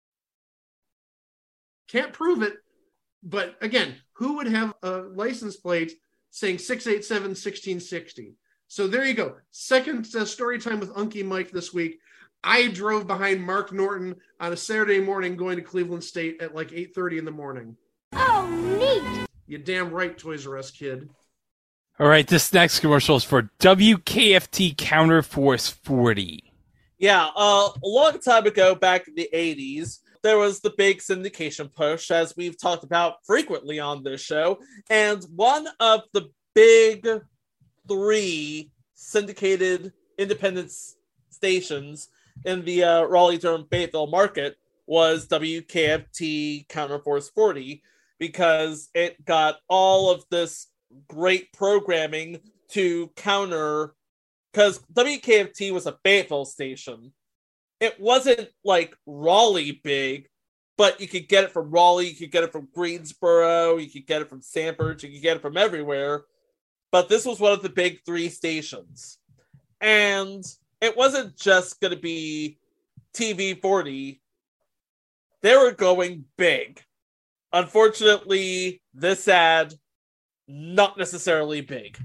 Can't prove it, but again, who would have a license plate saying six eight seven, one six six zero? So there you go. Second uh, story time with Unky Mike this week. I drove behind Mark Norton on a Saturday morning going to Cleveland State at like eight thirty in the morning. Oh, neat. You damn right, Toys R Us kid. All right, this next commercial is for W K F T Counterforce forty. Yeah, uh, a long time ago, back in the eighties, there was the big syndication push, as we've talked about frequently on this show. And one of the big three syndicated independent stations in the uh, Raleigh-Durham-Fayetteville market was W K F T Counterforce forty, because it got all of this great programming to counter, because W K F T was a Fayetteville station. It wasn't like Raleigh big, but you could get it from Raleigh, you could get it from Greensboro, you could get it from Sanford, you could get it from everywhere. But this was one of the big three stations. And it wasn't just going to be T V forty. They were going big. Unfortunately, this ad, not necessarily big.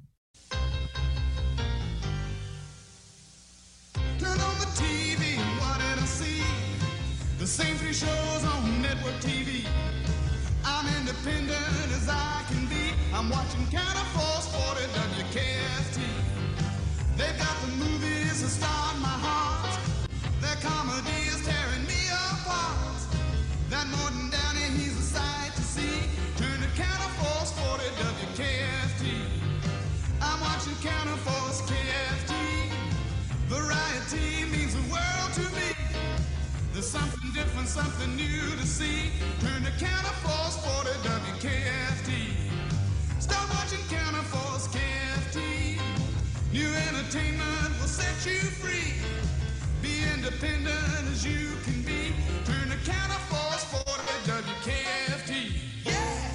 Turn on the T V, what did I see? The same three shows on network T V. I'm independent as I can be. I'm watching Counterforce forty W K F T. They've got the movies that start my heart. Their comedy is tearing me apart. That Morton Downey, he's a sight to see. Turn to Counterforce forty W K F T. I'm watching Counterforce K F T. Variety means the world to me. There's something different, something new to see. Turn to Counterforce forty W K F T. Start watching Counterforce K F T. New entertainment will set you free. Be independent as you can be. Turn to Counterforce forty W K F T. Yeah!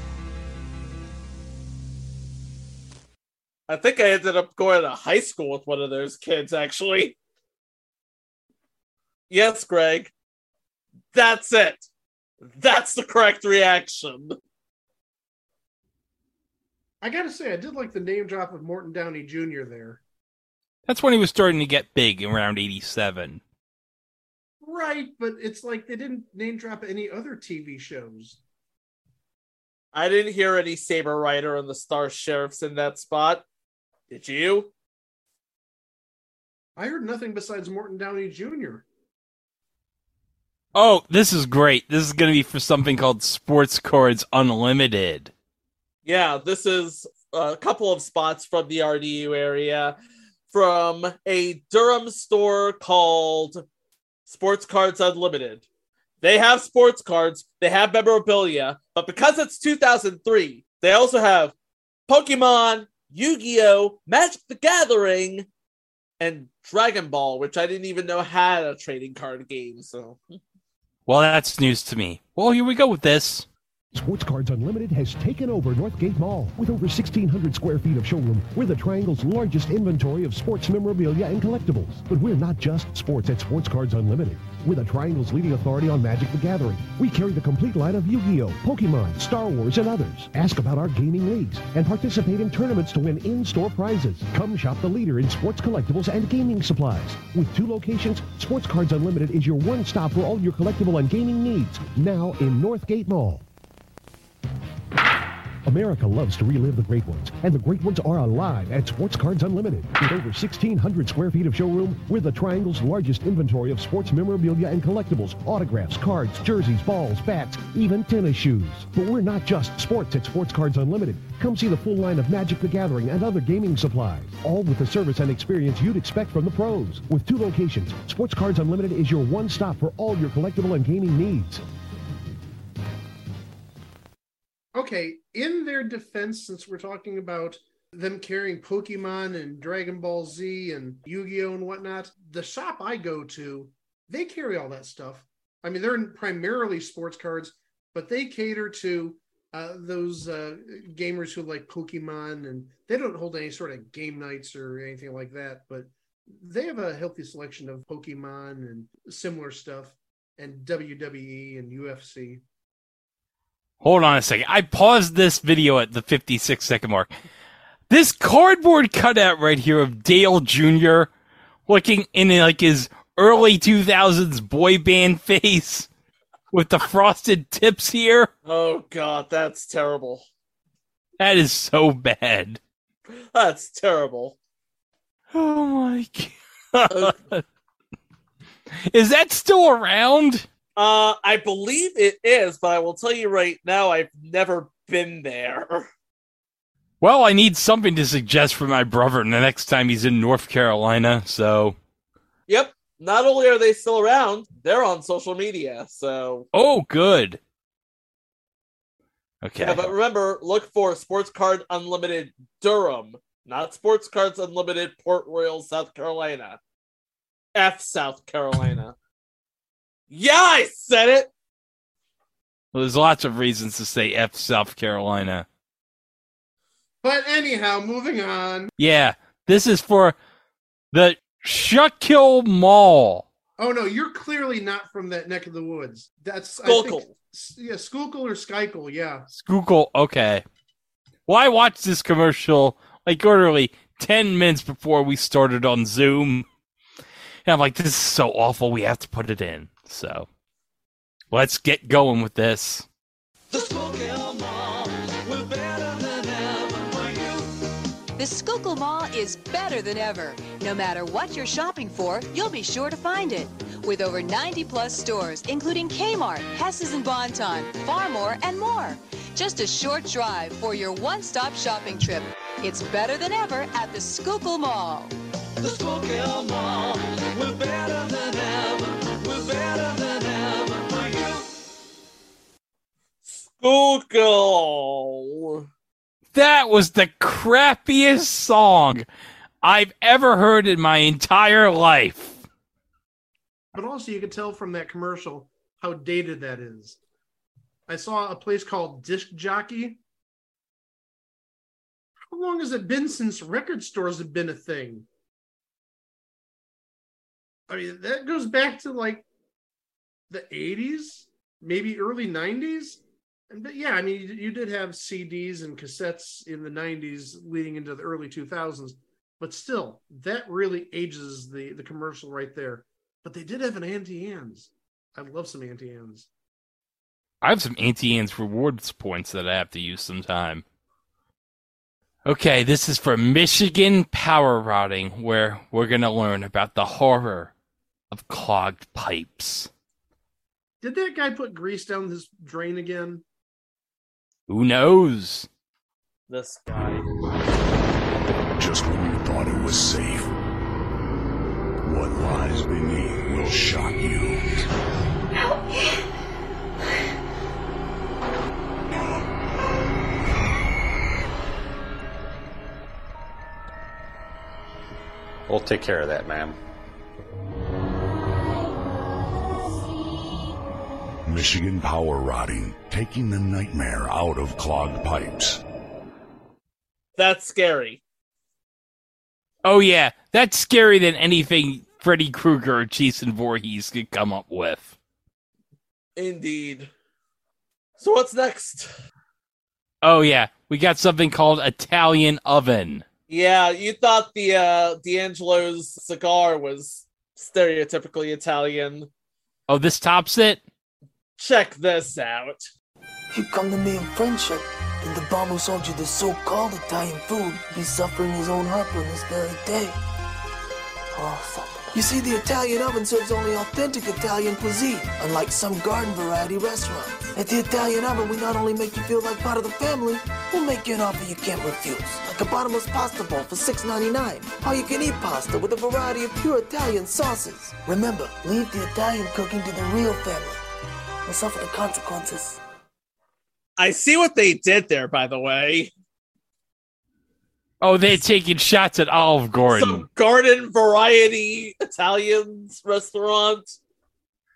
I think I ended up going to high school with one of those kids, actually. Yes, Greg. That's it. That's the correct reaction. I gotta say, I did like the name drop of Morton Downey Junior there. That's when he was starting to get big around eighty-seven. Right, but it's like they didn't name drop any other T V shows. I didn't hear any Saber Rider and the Star Sheriffs in that spot. Did you? I heard nothing besides Morton Downey Junior Oh, this is great. This is going to be for something called Sports Cards Unlimited. Yeah, this is a couple of spots from the R D U area from a Durham store called Sports Cards Unlimited. They have sports cards, they have memorabilia, but because it's two thousand three, they also have Pokemon, Yu-Gi-Oh!, Magic the Gathering, and Dragon Ball, which I didn't even know had a trading card game, so... Well, that's news to me. Well, here we go with this. Sports Cards Unlimited has taken over Northgate Mall. With over sixteen hundred square feet of showroom, we're the Triangle's largest inventory of sports memorabilia and collectibles. But we're not just sports at Sports Cards Unlimited. We're the Triangle's leading authority on Magic the Gathering. We carry the complete line of Yu-Gi-Oh!, Pokemon, Star Wars, and others. Ask about our gaming leagues and participate in tournaments to win in-store prizes. Come shop the leader in sports collectibles and gaming supplies. With two locations, Sports Cards Unlimited is your one-stop for all your collectible and gaming needs. Now in Northgate Mall. America loves to relive the great ones, and the great ones are alive at Sports Cards Unlimited. With over sixteen hundred square feet of showroom, we're the Triangle's largest inventory of sports memorabilia and collectibles, autographs, cards, jerseys, balls, bats, even tennis shoes. But we're not just sports at Sports Cards Unlimited. Come see the full line of Magic the Gathering and other gaming supplies, all with the service and experience you'd expect from the pros. With two locations, Sports Cards Unlimited is your one stop for all your collectible and gaming needs. Okay, in their defense, since we're talking about them carrying Pokemon and Dragon Ball Z and Yu-Gi-Oh! And whatnot, the shop I go to, they carry all that stuff. I mean, they're primarily sports cards, but they cater to uh, those uh, gamers who like Pokemon, and they don't hold any sort of game nights or anything like that, but they have a healthy selection of Pokemon and similar stuff, and W W E and U F C. Hold on a second. I paused this video at the fifty-six second mark. This cardboard cutout right here of Dale Junior looking in like his early two thousands boy band face with the frosted tips here. Oh, God, that's terrible. That is so bad. That's terrible. Oh, my God. Is that still around? Uh, I believe it is, but I will tell you right now, I've never been there. Well, I need something to suggest for my brother the next time he's in North Carolina, so... Yep. Not only are they still around, they're on social media, so... Oh, good. Okay. Yeah, but remember, look for Sports Card Unlimited Durham, not Sports Cards Unlimited Port Royal, South Carolina. F South Carolina. Yeah, I said it! Well, there's lots of reasons to say F South Carolina. But anyhow, moving on. Yeah, this is for the Schuylkill Mall. Oh, no, you're clearly not from that neck of the woods. That's Schuylkill. I think, yeah, Schuylkill or Schuylkill, yeah. Schuylkill, okay. Well, I watched this commercial like literally ten minutes before we started on Zoom. And I'm like, this is so awful, we have to put it in. So, let's get going with this. The Schuylkill Mall, we're better than ever for you. The Schuylkill Mall is better than ever. No matter what you're shopping for, you'll be sure to find it. With over ninety plus stores, including Kmart, Hess's and Bon-Ton, Farmore, and more. Just a short drive for your one-stop shopping trip. It's better than ever at the Schuylkill Mall. The Schuylkill Mall, we're better than ever. We're better than ever for you. Schuylkill. That was the crappiest song I've ever heard in my entire life. But also, you can tell from that commercial how dated that is. I saw a place called Disc Jockey. How long has it been since record stores have been a thing? I mean, that goes back to like the eighties, maybe early nineties. And but yeah, I mean, you, you did have C Ds and cassettes in the nineties leading into the early two thousands. But still, that really ages the, the commercial right there. But they did have an Auntie Anne's. I love some Auntie Anne's. I have some Auntie Anne's rewards points that I have to use sometime. Okay, this is for Michigan Power Routing, where we're going to learn about the horror of clogged pipes. Did that guy put grease down this drain again? Who knows? This guy. Just when you thought it was safe, what lies beneath will shock you. Help me. We'll take care of that, ma'am. Michigan Power Rotting, taking the nightmare out of clogged pipes. That's scary. Oh yeah, that's scarier than anything Freddy Krueger or Jason Voorhees could come up with. Indeed. So what's next? Oh yeah, we got something called Italian Oven. Yeah, you thought the uh, D'Angelo's cigar was stereotypically Italian. Oh, this tops it? Check this out. You come to me in friendship, then the bomb who sold you the so-called Italian food be suffering his own heartburn this very day. Oh, something. You see, the Italian Oven serves only authentic Italian cuisine, unlike some garden variety restaurants. At the Italian Oven, we not only make you feel like part of the family, we'll make you an offer you can't refuse. Like a bottomless pasta bowl for six ninety-nine. All you can eat pasta with a variety of pure Italian sauces. Remember, leave the Italian cooking to the real family. We'll suffer the consequences. I see what they did there, by the way. Oh, they're taking shots at Olive Garden. Some garden variety Italian restaurant.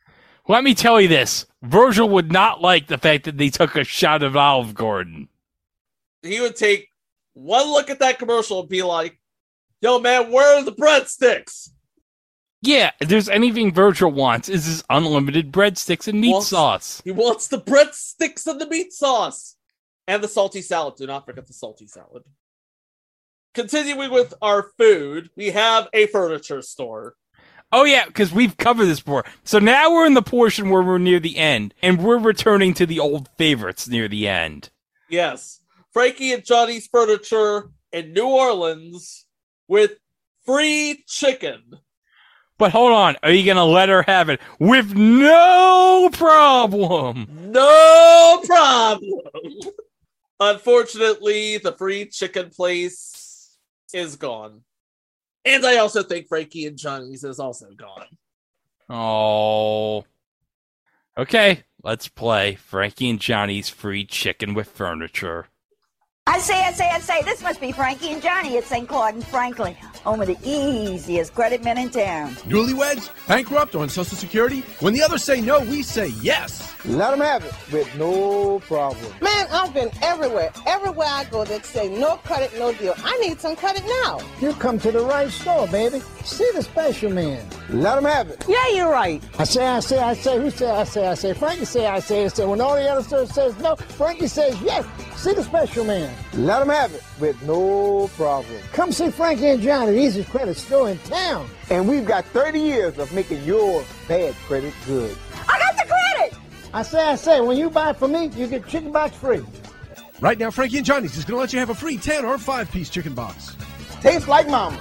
Let me tell you this. Virgil would not like the fact that they took a shot of Olive Garden. He would take one look at that commercial and be like, yo, man, where are the breadsticks? Yeah, if there's anything Virgil wants, is his unlimited breadsticks and meat Wants- sauce. He wants the breadsticks and the meat sauce. And the salty salad. Do not forget the salty salad. Continuing with our food, we have a furniture store. Oh, yeah, because we've covered this before. So now we're in the portion where we're near the end, and we're returning to the old favorites near the end. Yes. Frankie and Johnny's Furniture in New Orleans with free chicken. But hold on, are you going to let her have it with no problem? No problem. Unfortunately, the free chicken place is gone. And I also think Frankie and Johnny's is also gone. Oh. Okay, let's play Frankie and Johnny's free chicken with furniture. I say, I say, I say, this must be Frankie and Johnny at Saint Claude and Franklin, home of the easiest credit men in town. Newlyweds? Bankrupt? On Social Security? When the others say no, we say yes. Let them have it with no problem. Man, I've been everywhere. Everywhere I go, they say no credit, no deal. I need some credit now. You come to the right store, baby. See the special man. Let them have it. Yeah, you're right. I say, I say, I say, who say, I say, I say. Frankie say, I say, I say. When all the other stores says no, Frankie says yes. See the special man. Let them have it with no problem. Come see Frankie and Johnny, the easiest credit store in town. And we've got thirty years of making your bad credit good. I got the credit! I say, I say, when you buy from me, you get chicken box free. Right now, Frankie and Johnny's is going to let you have a free ten or five piece chicken box. Tastes like mama.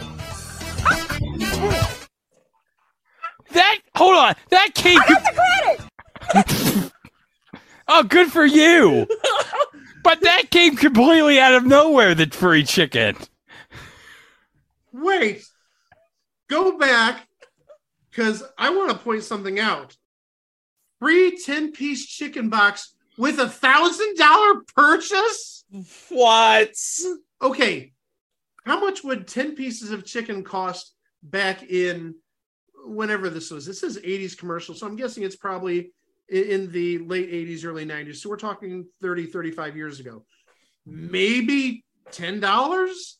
That, hold on, that came... I got the credit! Oh, good for you! But that came completely out of nowhere, the free chicken. Wait. Go back, because I want to point something out. Free ten-piece chicken box with a one thousand dollars purchase? What? Okay. How much would ten pieces of chicken cost back in whenever this was? This is eighties commercial, so I'm guessing it's probably in the late eighties, early nineties. So we're talking thirty, thirty-five years ago. Maybe ten dollars?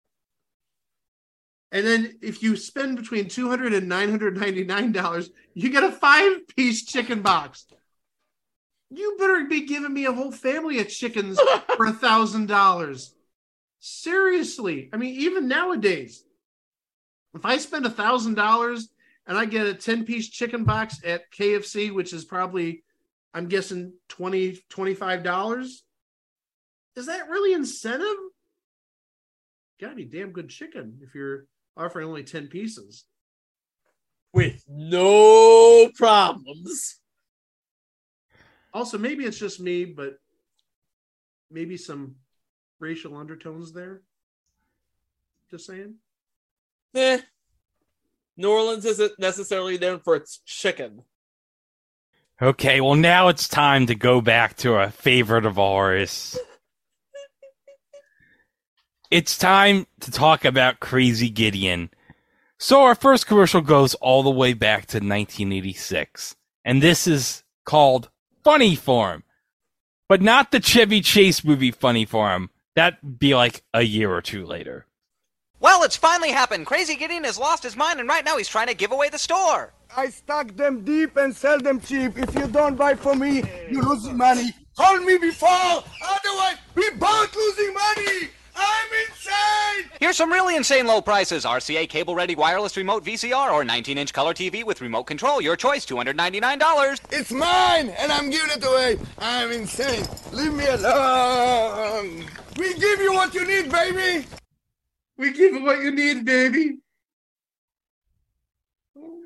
And then if you spend between two hundred dollars and nine hundred ninety-nine dollars, you get a five-piece chicken box. You better be giving me a whole family of chickens for one thousand dollars. Seriously. I mean, even nowadays, if I spend one thousand dollars and I get a ten-piece chicken box at K F C, which is probably, I'm guessing, twenty dollars, twenty-five dollars, is that really incentive? Gotta be damn good chicken if you're offering only ten pieces. With no problems. Also, maybe it's just me, but maybe some racial undertones there. Just saying. Eh. New Orleans isn't necessarily known for its chicken. Okay, well now it's time to go back to a favorite of ours. It's time to talk about Crazy Gideon. So our first commercial goes all the way back to nineteen eighty-six. And this is called Funny Farm. But not the Chevy Chase movie Funny Farm. That'd be like a year or two later. Well, it's finally happened. Crazy Gideon has lost his mind, and right now he's trying to give away the store. I stock them deep and sell them cheap. If you don't buy from me, you lose money. Call me before, otherwise we both losing money. I'm insane! Here's some really insane low prices. R C A cable-ready wireless remote V C R or nineteen-inch color T V with remote control. Your choice, two hundred ninety-nine dollars. It's mine, and I'm giving it away. I'm insane. Leave me alone. We give you what you need, baby. We give you what you need, baby. Oh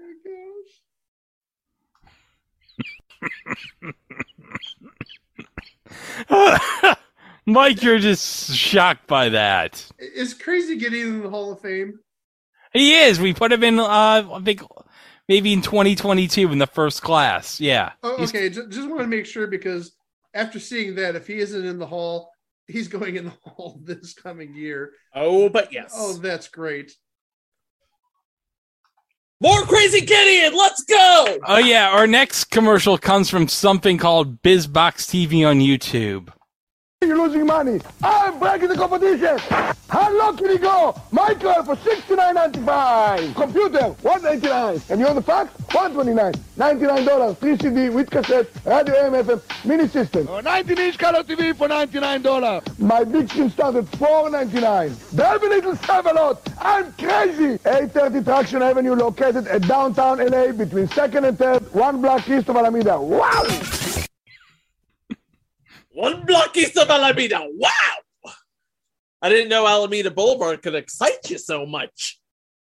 my gosh. Mike, you're just shocked by that. Is Crazy Gideon in the Hall of Fame? He is. We put him in, uh, I think, maybe in twenty twenty-two in the first class. Yeah. Oh, okay, just, just want to make sure, because after seeing that, if he isn't in the Hall, he's going in the Hall this coming year. Oh, but yes. Oh, that's great. More Crazy Gideon, let's go! Oh yeah, our next commercial comes from something called BizBox T V on YouTube. You're losing money. I'm breaking the competition. How low can you go? Michael for sixty-nine ninety-five. Computer, one ninety-nine. And you know the fax? one twenty-nine. ninety-nine dollars. three C D with cassette, radio A M F M, mini system. Oh, nineteen inch color T V for ninety-nine dollars. My big screen starts at four ninety-nine. There'll be little Save-A-Lot. I'm crazy. eight thirty Traction Avenue, located at downtown L A between second and third, one block east of Alameda. Wow! One block east of Alameda. Wow! I didn't know Alameda Boulevard could excite you so much.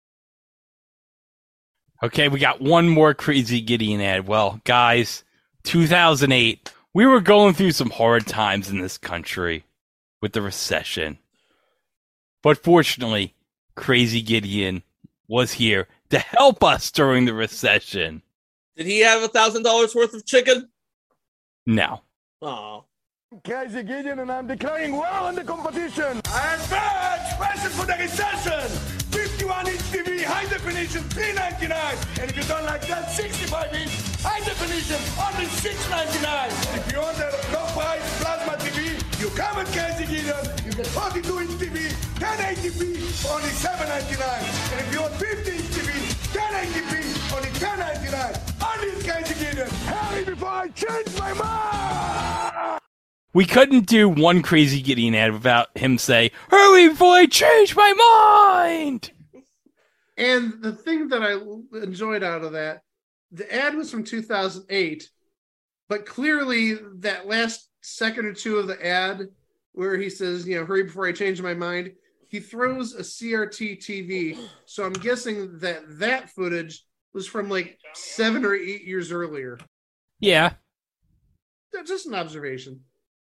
Okay, we got one more Crazy Gideon ad. Well, guys, two thousand eight, we were going through some hard times in this country with the recession. But fortunately, Crazy Gideon was here to help us during the recession. Did he have a thousand dollars worth of chicken? No. Aw. Crazy Gideon, and I'm declaring war on the competition. I'm back! Special for the recession! fifty-one inch T V, high definition, three ninety-nine. And if you don't like that, sixty-five inch, high definition, only six ninety-nine. If you want a low price plasma T V, you come at Crazy Gideon. You get forty-two inch T V, ten eighty p, for only seven ninety-nine. And if you want fifty inch T V, ten eighty p, only ten ninety-nine. Only at Crazy Gideon. Hurry before I change my mind! We couldn't do one Crazy Gideon ad without him say, "Hurry before I change my mind!" And the thing that I enjoyed out of that, the ad was from two thousand eight, but clearly that last second or two of the ad where he says, you know, "Hurry before I change my mind," he throws a C R T T V. So I'm guessing that that footage was from like seven or eight years earlier. Yeah. That's just an observation.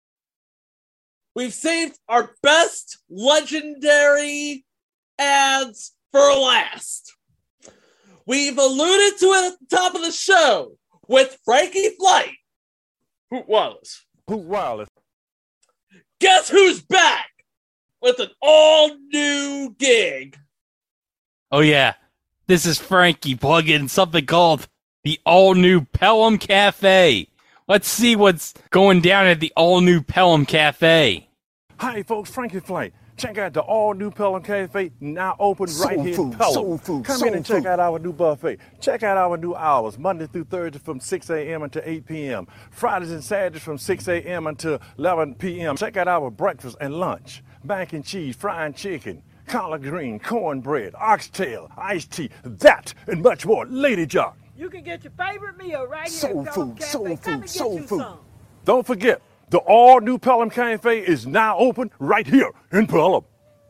We've saved our best legendary ads for last. We've alluded to it at the top of the show with Frankie Flight. Hoot Wireless. Hoot Wireless. Guess who's back with an all-new gig? Oh yeah, this is Frankie plugging something called the all-new Pelham Cafe. Let's see what's going down at the all-new Pelham Cafe. Hi, folks. Frankie Flight. Check out the all-new Pelham Cafe, now open right Soul here food, in Pelham. soul food, Come soul in and check food. out our new buffet. Check out our new hours, Monday through Thursday from six a.m. until eight p.m. Fridays and Saturdays from six a.m. until eleven p.m. Check out our breakfast and lunch. Mac and cheese, fried chicken, collard green, cornbread, oxtail, iced tea, that and much more. Lady Jock. You can get your favorite meal right here Soul at Pelham food, Cafe. soul Come food, and get soul you food. some. Don't forget, the all-new Pelham Cafe is now open right here in Pelham.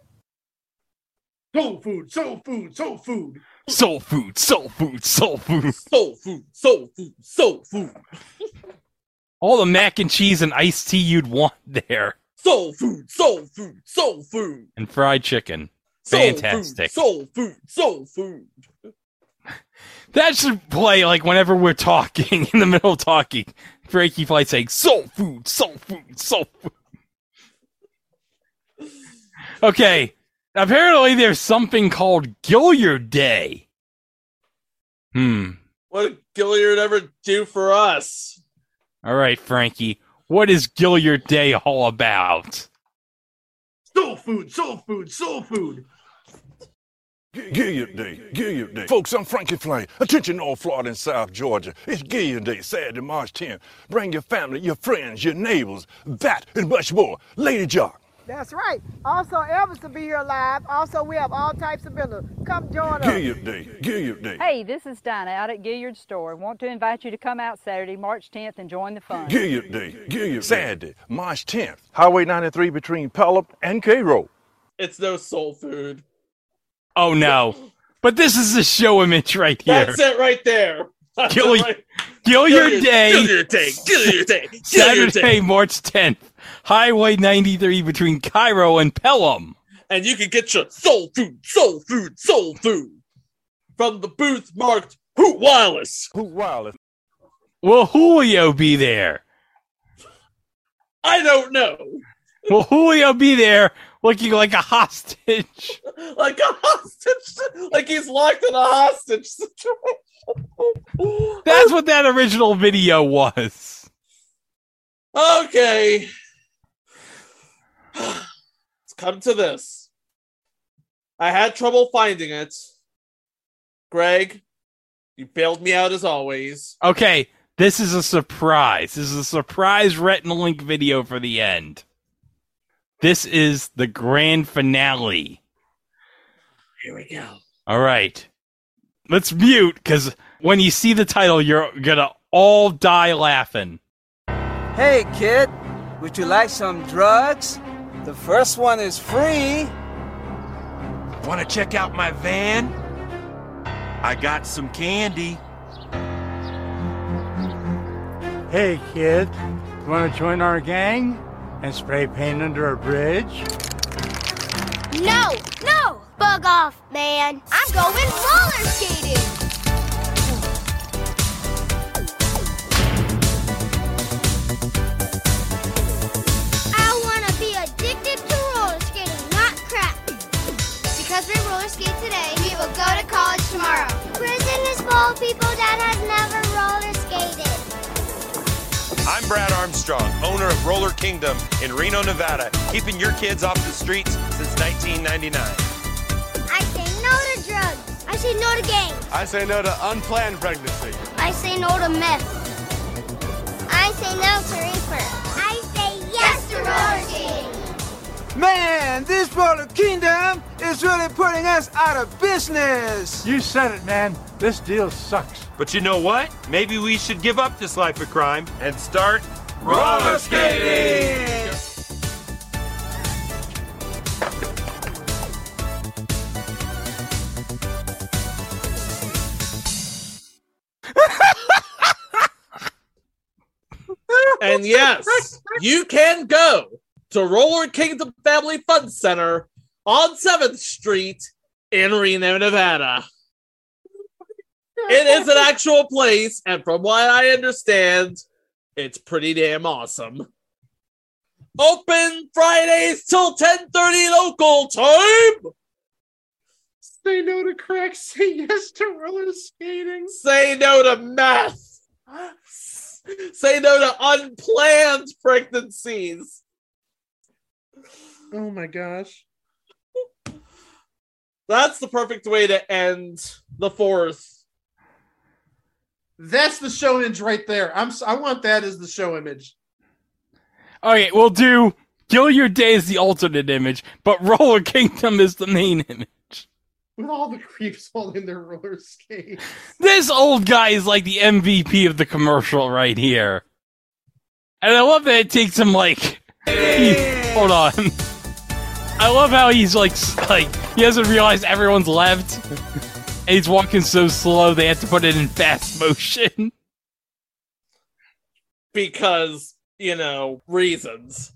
Soul food, soul food, soul food. Soul food, soul food, soul food. Soul food, soul food, soul food. All the mac and cheese and iced tea you'd want there. Soul food, soul food, soul food. And fried chicken. Soul Fantastic. Food, soul food, soul food. That should play like whenever we're talking, in the middle of talking. Frankie Flight saying, "Soul food, soul food, soul food." Okay. Apparently there's something called Gilliard Day. Hmm. What did Gilliard ever do for us? All right, Frankie. What is Gilliard Day all about? Soul food, soul food, soul food. Gilliard Day, Gilliard Day. Folks, I'm Frankie Flight. Attention all Florida and South Georgia. It's Gilliard Day, Saturday, March tenth. Bring your family, your friends, your neighbors, that and much more. Lady Jock. That's right. Also, Elvis will be here live. Also, we have all types of vendors. Come join us. Gilliard Day, Gilliard Day. Hey, this is Dinah out at Gilliard's store. Want to invite you to come out Saturday, March tenth and join the fun. Gilliard Day, Gilliard Day. Saturday, March tenth. Highway ninety-three between Pelham and Cairo. It's no soul food. Oh, no. But this is the show image right here. That's it right there. That's Gilliard, it right. Gilliard Gilliard Day. Gilliard Day. Gilliard Day. Gilliard Saturday, Day. March tenth. Highway ninety-three between Cairo and Pelham. And you can get your soul food, soul food, soul food from the booth marked Hoot Wireless. Hoot Wireless. Will Julio be there? I don't know. Will Julio be there looking like a hostage. Like a hostage. Like he's locked in a hostage situation. That's what that original video was. Okay. It's come to this. I had trouble finding it. Greg, you bailed me out as always. Okay, this is a surprise. This is a surprise retina link video for the end. This is the grand finale. Here we go. All right. Let's mute, because when you see the title, you're gonna all die laughing. Hey, kid, would you like some drugs? The first one is free. Want to check out my van? I got some candy. Hey, kid, want to join our gang and spray paint under a bridge? No, no! Bug off, man. I'm going roller skating. I want to be addicted to roller skating, not crack. Because we roller skate today, we will go to college tomorrow. Prison is full of people that have never roller skated. I'm Brad Armstrong, owner of Roller Kingdom in Reno, Nevada, keeping your kids off the streets since nineteen ninety-nine. I say no to drugs. I say no to gangs. I say no to unplanned pregnancy. I say no to meth. I say no to reefer. I say yes to roller skating. Man, this Roller Kingdom is really putting us out of business. You said it, man. This deal sucks. But you know what? Maybe we should give up this life of crime and start roller skating! And yes, you can go to Roller Kingdom Family Fun Center on seventh Street in Reno, Nevada. It is an actual place, and from what I understand, it's pretty damn awesome. Open Fridays till ten thirty local time. Say no to crack, say yes to roller skating. Say no to meth. Say no to unplanned pregnancies. Oh my gosh. That's the perfect way to end the fourth. That's the show image right there. I'm. I want that as the show image. Okay, we'll do Kill Your Day as the alternate image, but Roller Kingdom is the main image. With all the creeps holding their roller skates. This old guy is like the M V P of the commercial right here. And I love that it takes him like... He, hold on. I love how he's like, like, he doesn't realize everyone's left. And he's walking so slow, they have to put it in fast motion. Because, you know, reasons.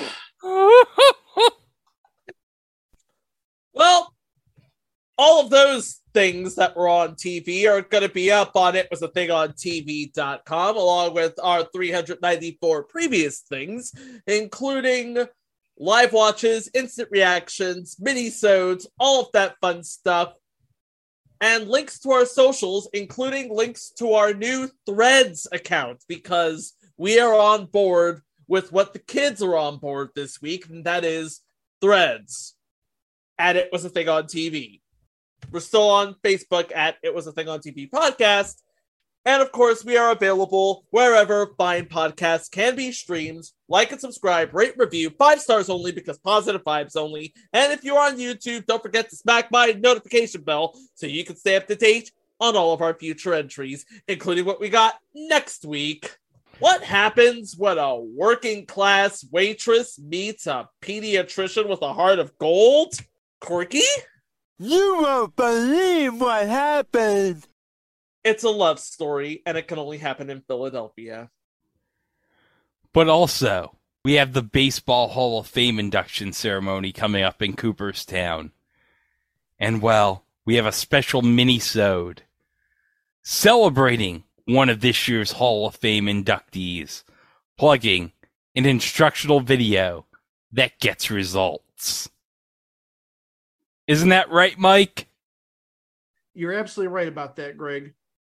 Well, all of those things that were on T V are going to be up on it was a thing on T V dot com, along with our three hundred ninety-four previous things, including live watches, instant reactions, mini-sodes, all of that fun stuff. And links to our socials, including links to our new Threads account, because we are on board with what the kids are on board this week, and that is Threads. And It Was a Thing on T V. We're still on Facebook at It Was a Thing on T V podcast. And of course, we are available wherever fine podcasts can be streamed. Like and subscribe, rate, review, five stars only because positive vibes only. And if you're on YouTube, don't forget to smack my notification bell so you can stay up to date on all of our future entries, including what we got next week. What happens when a working class waitress meets a pediatrician with a heart of gold? Corky? You won't believe what happened. It's a love story, and it can only happen in Philadelphia. But also, we have the Baseball Hall of Fame induction ceremony coming up in Cooperstown. And, well, we have a special mini-sode celebrating one of this year's Hall of Fame inductees, plugging an instructional video that gets results. Isn't that right, Mike? You're absolutely right about that, Greg.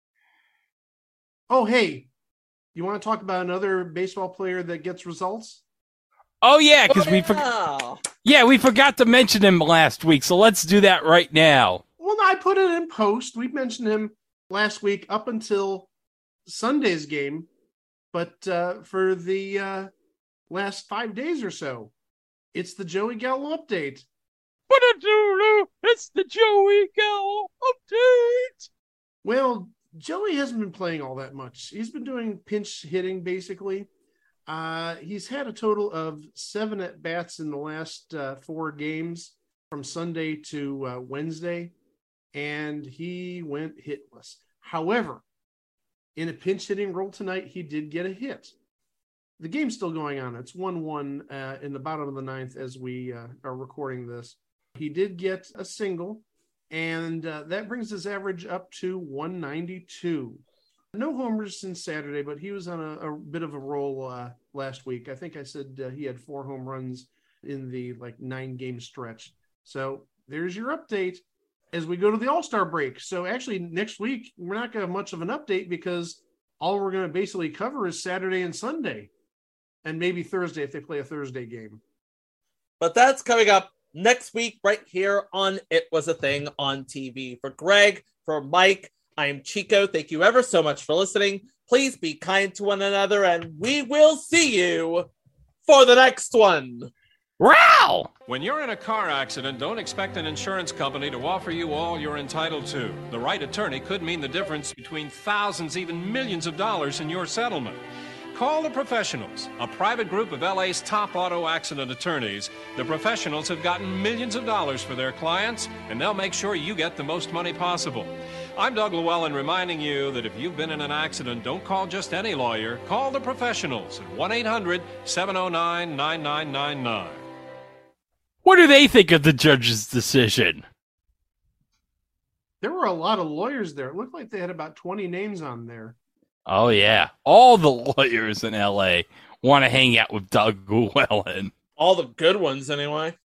Oh, hey, you want to talk about another baseball player that gets results? Oh, yeah, because Oh, we yeah. forgot. Yeah, we forgot to mention him last week, so let's do that right now. Well, I put it in post. We mentioned him last week up until Sunday's game, but uh, for the uh, last five days or so, it's the Joey Gallo update. What a do It's the Joey Gallo update. Well, Joey hasn't been playing all that much. He's been doing pinch hitting, basically. Uh, he's had a total of seven at-bats in the last uh, four games from Sunday to uh, Wednesday, and he went hitless. However, in a pinch-hitting role tonight, he did get a hit. The game's still going on. It's one one uh, in the bottom of the ninth as we uh, are recording this. He did get a single, and uh, that brings his average up to one ninety-two. No homers since Saturday, but he was on a, a bit of a roll uh, last week. I think I said uh, he had four home runs in the like nine game stretch. So there's your update as we go to the All-Star break. So actually next week, we're not going to have much of an update because all we're going to basically cover is Saturday and Sunday and maybe Thursday if they play a Thursday game. But that's coming up next week right here on It Was a Thing on T V. For Greg, for Mike, I'm Chico. Thank you ever so much for listening. Please be kind to one another, and we will see you for the next one. Wow! When you're in a car accident, don't expect an insurance company to offer you all you're entitled to. The right attorney could mean the difference between thousands, even millions of dollars in your settlement. Call the Professionals, a private group of L A's top auto accident attorneys. The Professionals have gotten millions of dollars for their clients, and they'll make sure you get the most money possible. I'm Doug Llewellyn reminding you that if you've been in an accident, don't call just any lawyer. Call the Professionals at one eight hundred seven oh nine nine nine nine nine. What do they think of the judge's decision? There were a lot of lawyers there. It looked like they had about twenty names on there. Oh, yeah. All the lawyers in L A want to hang out with Doug Llewellyn. All the good ones, anyway.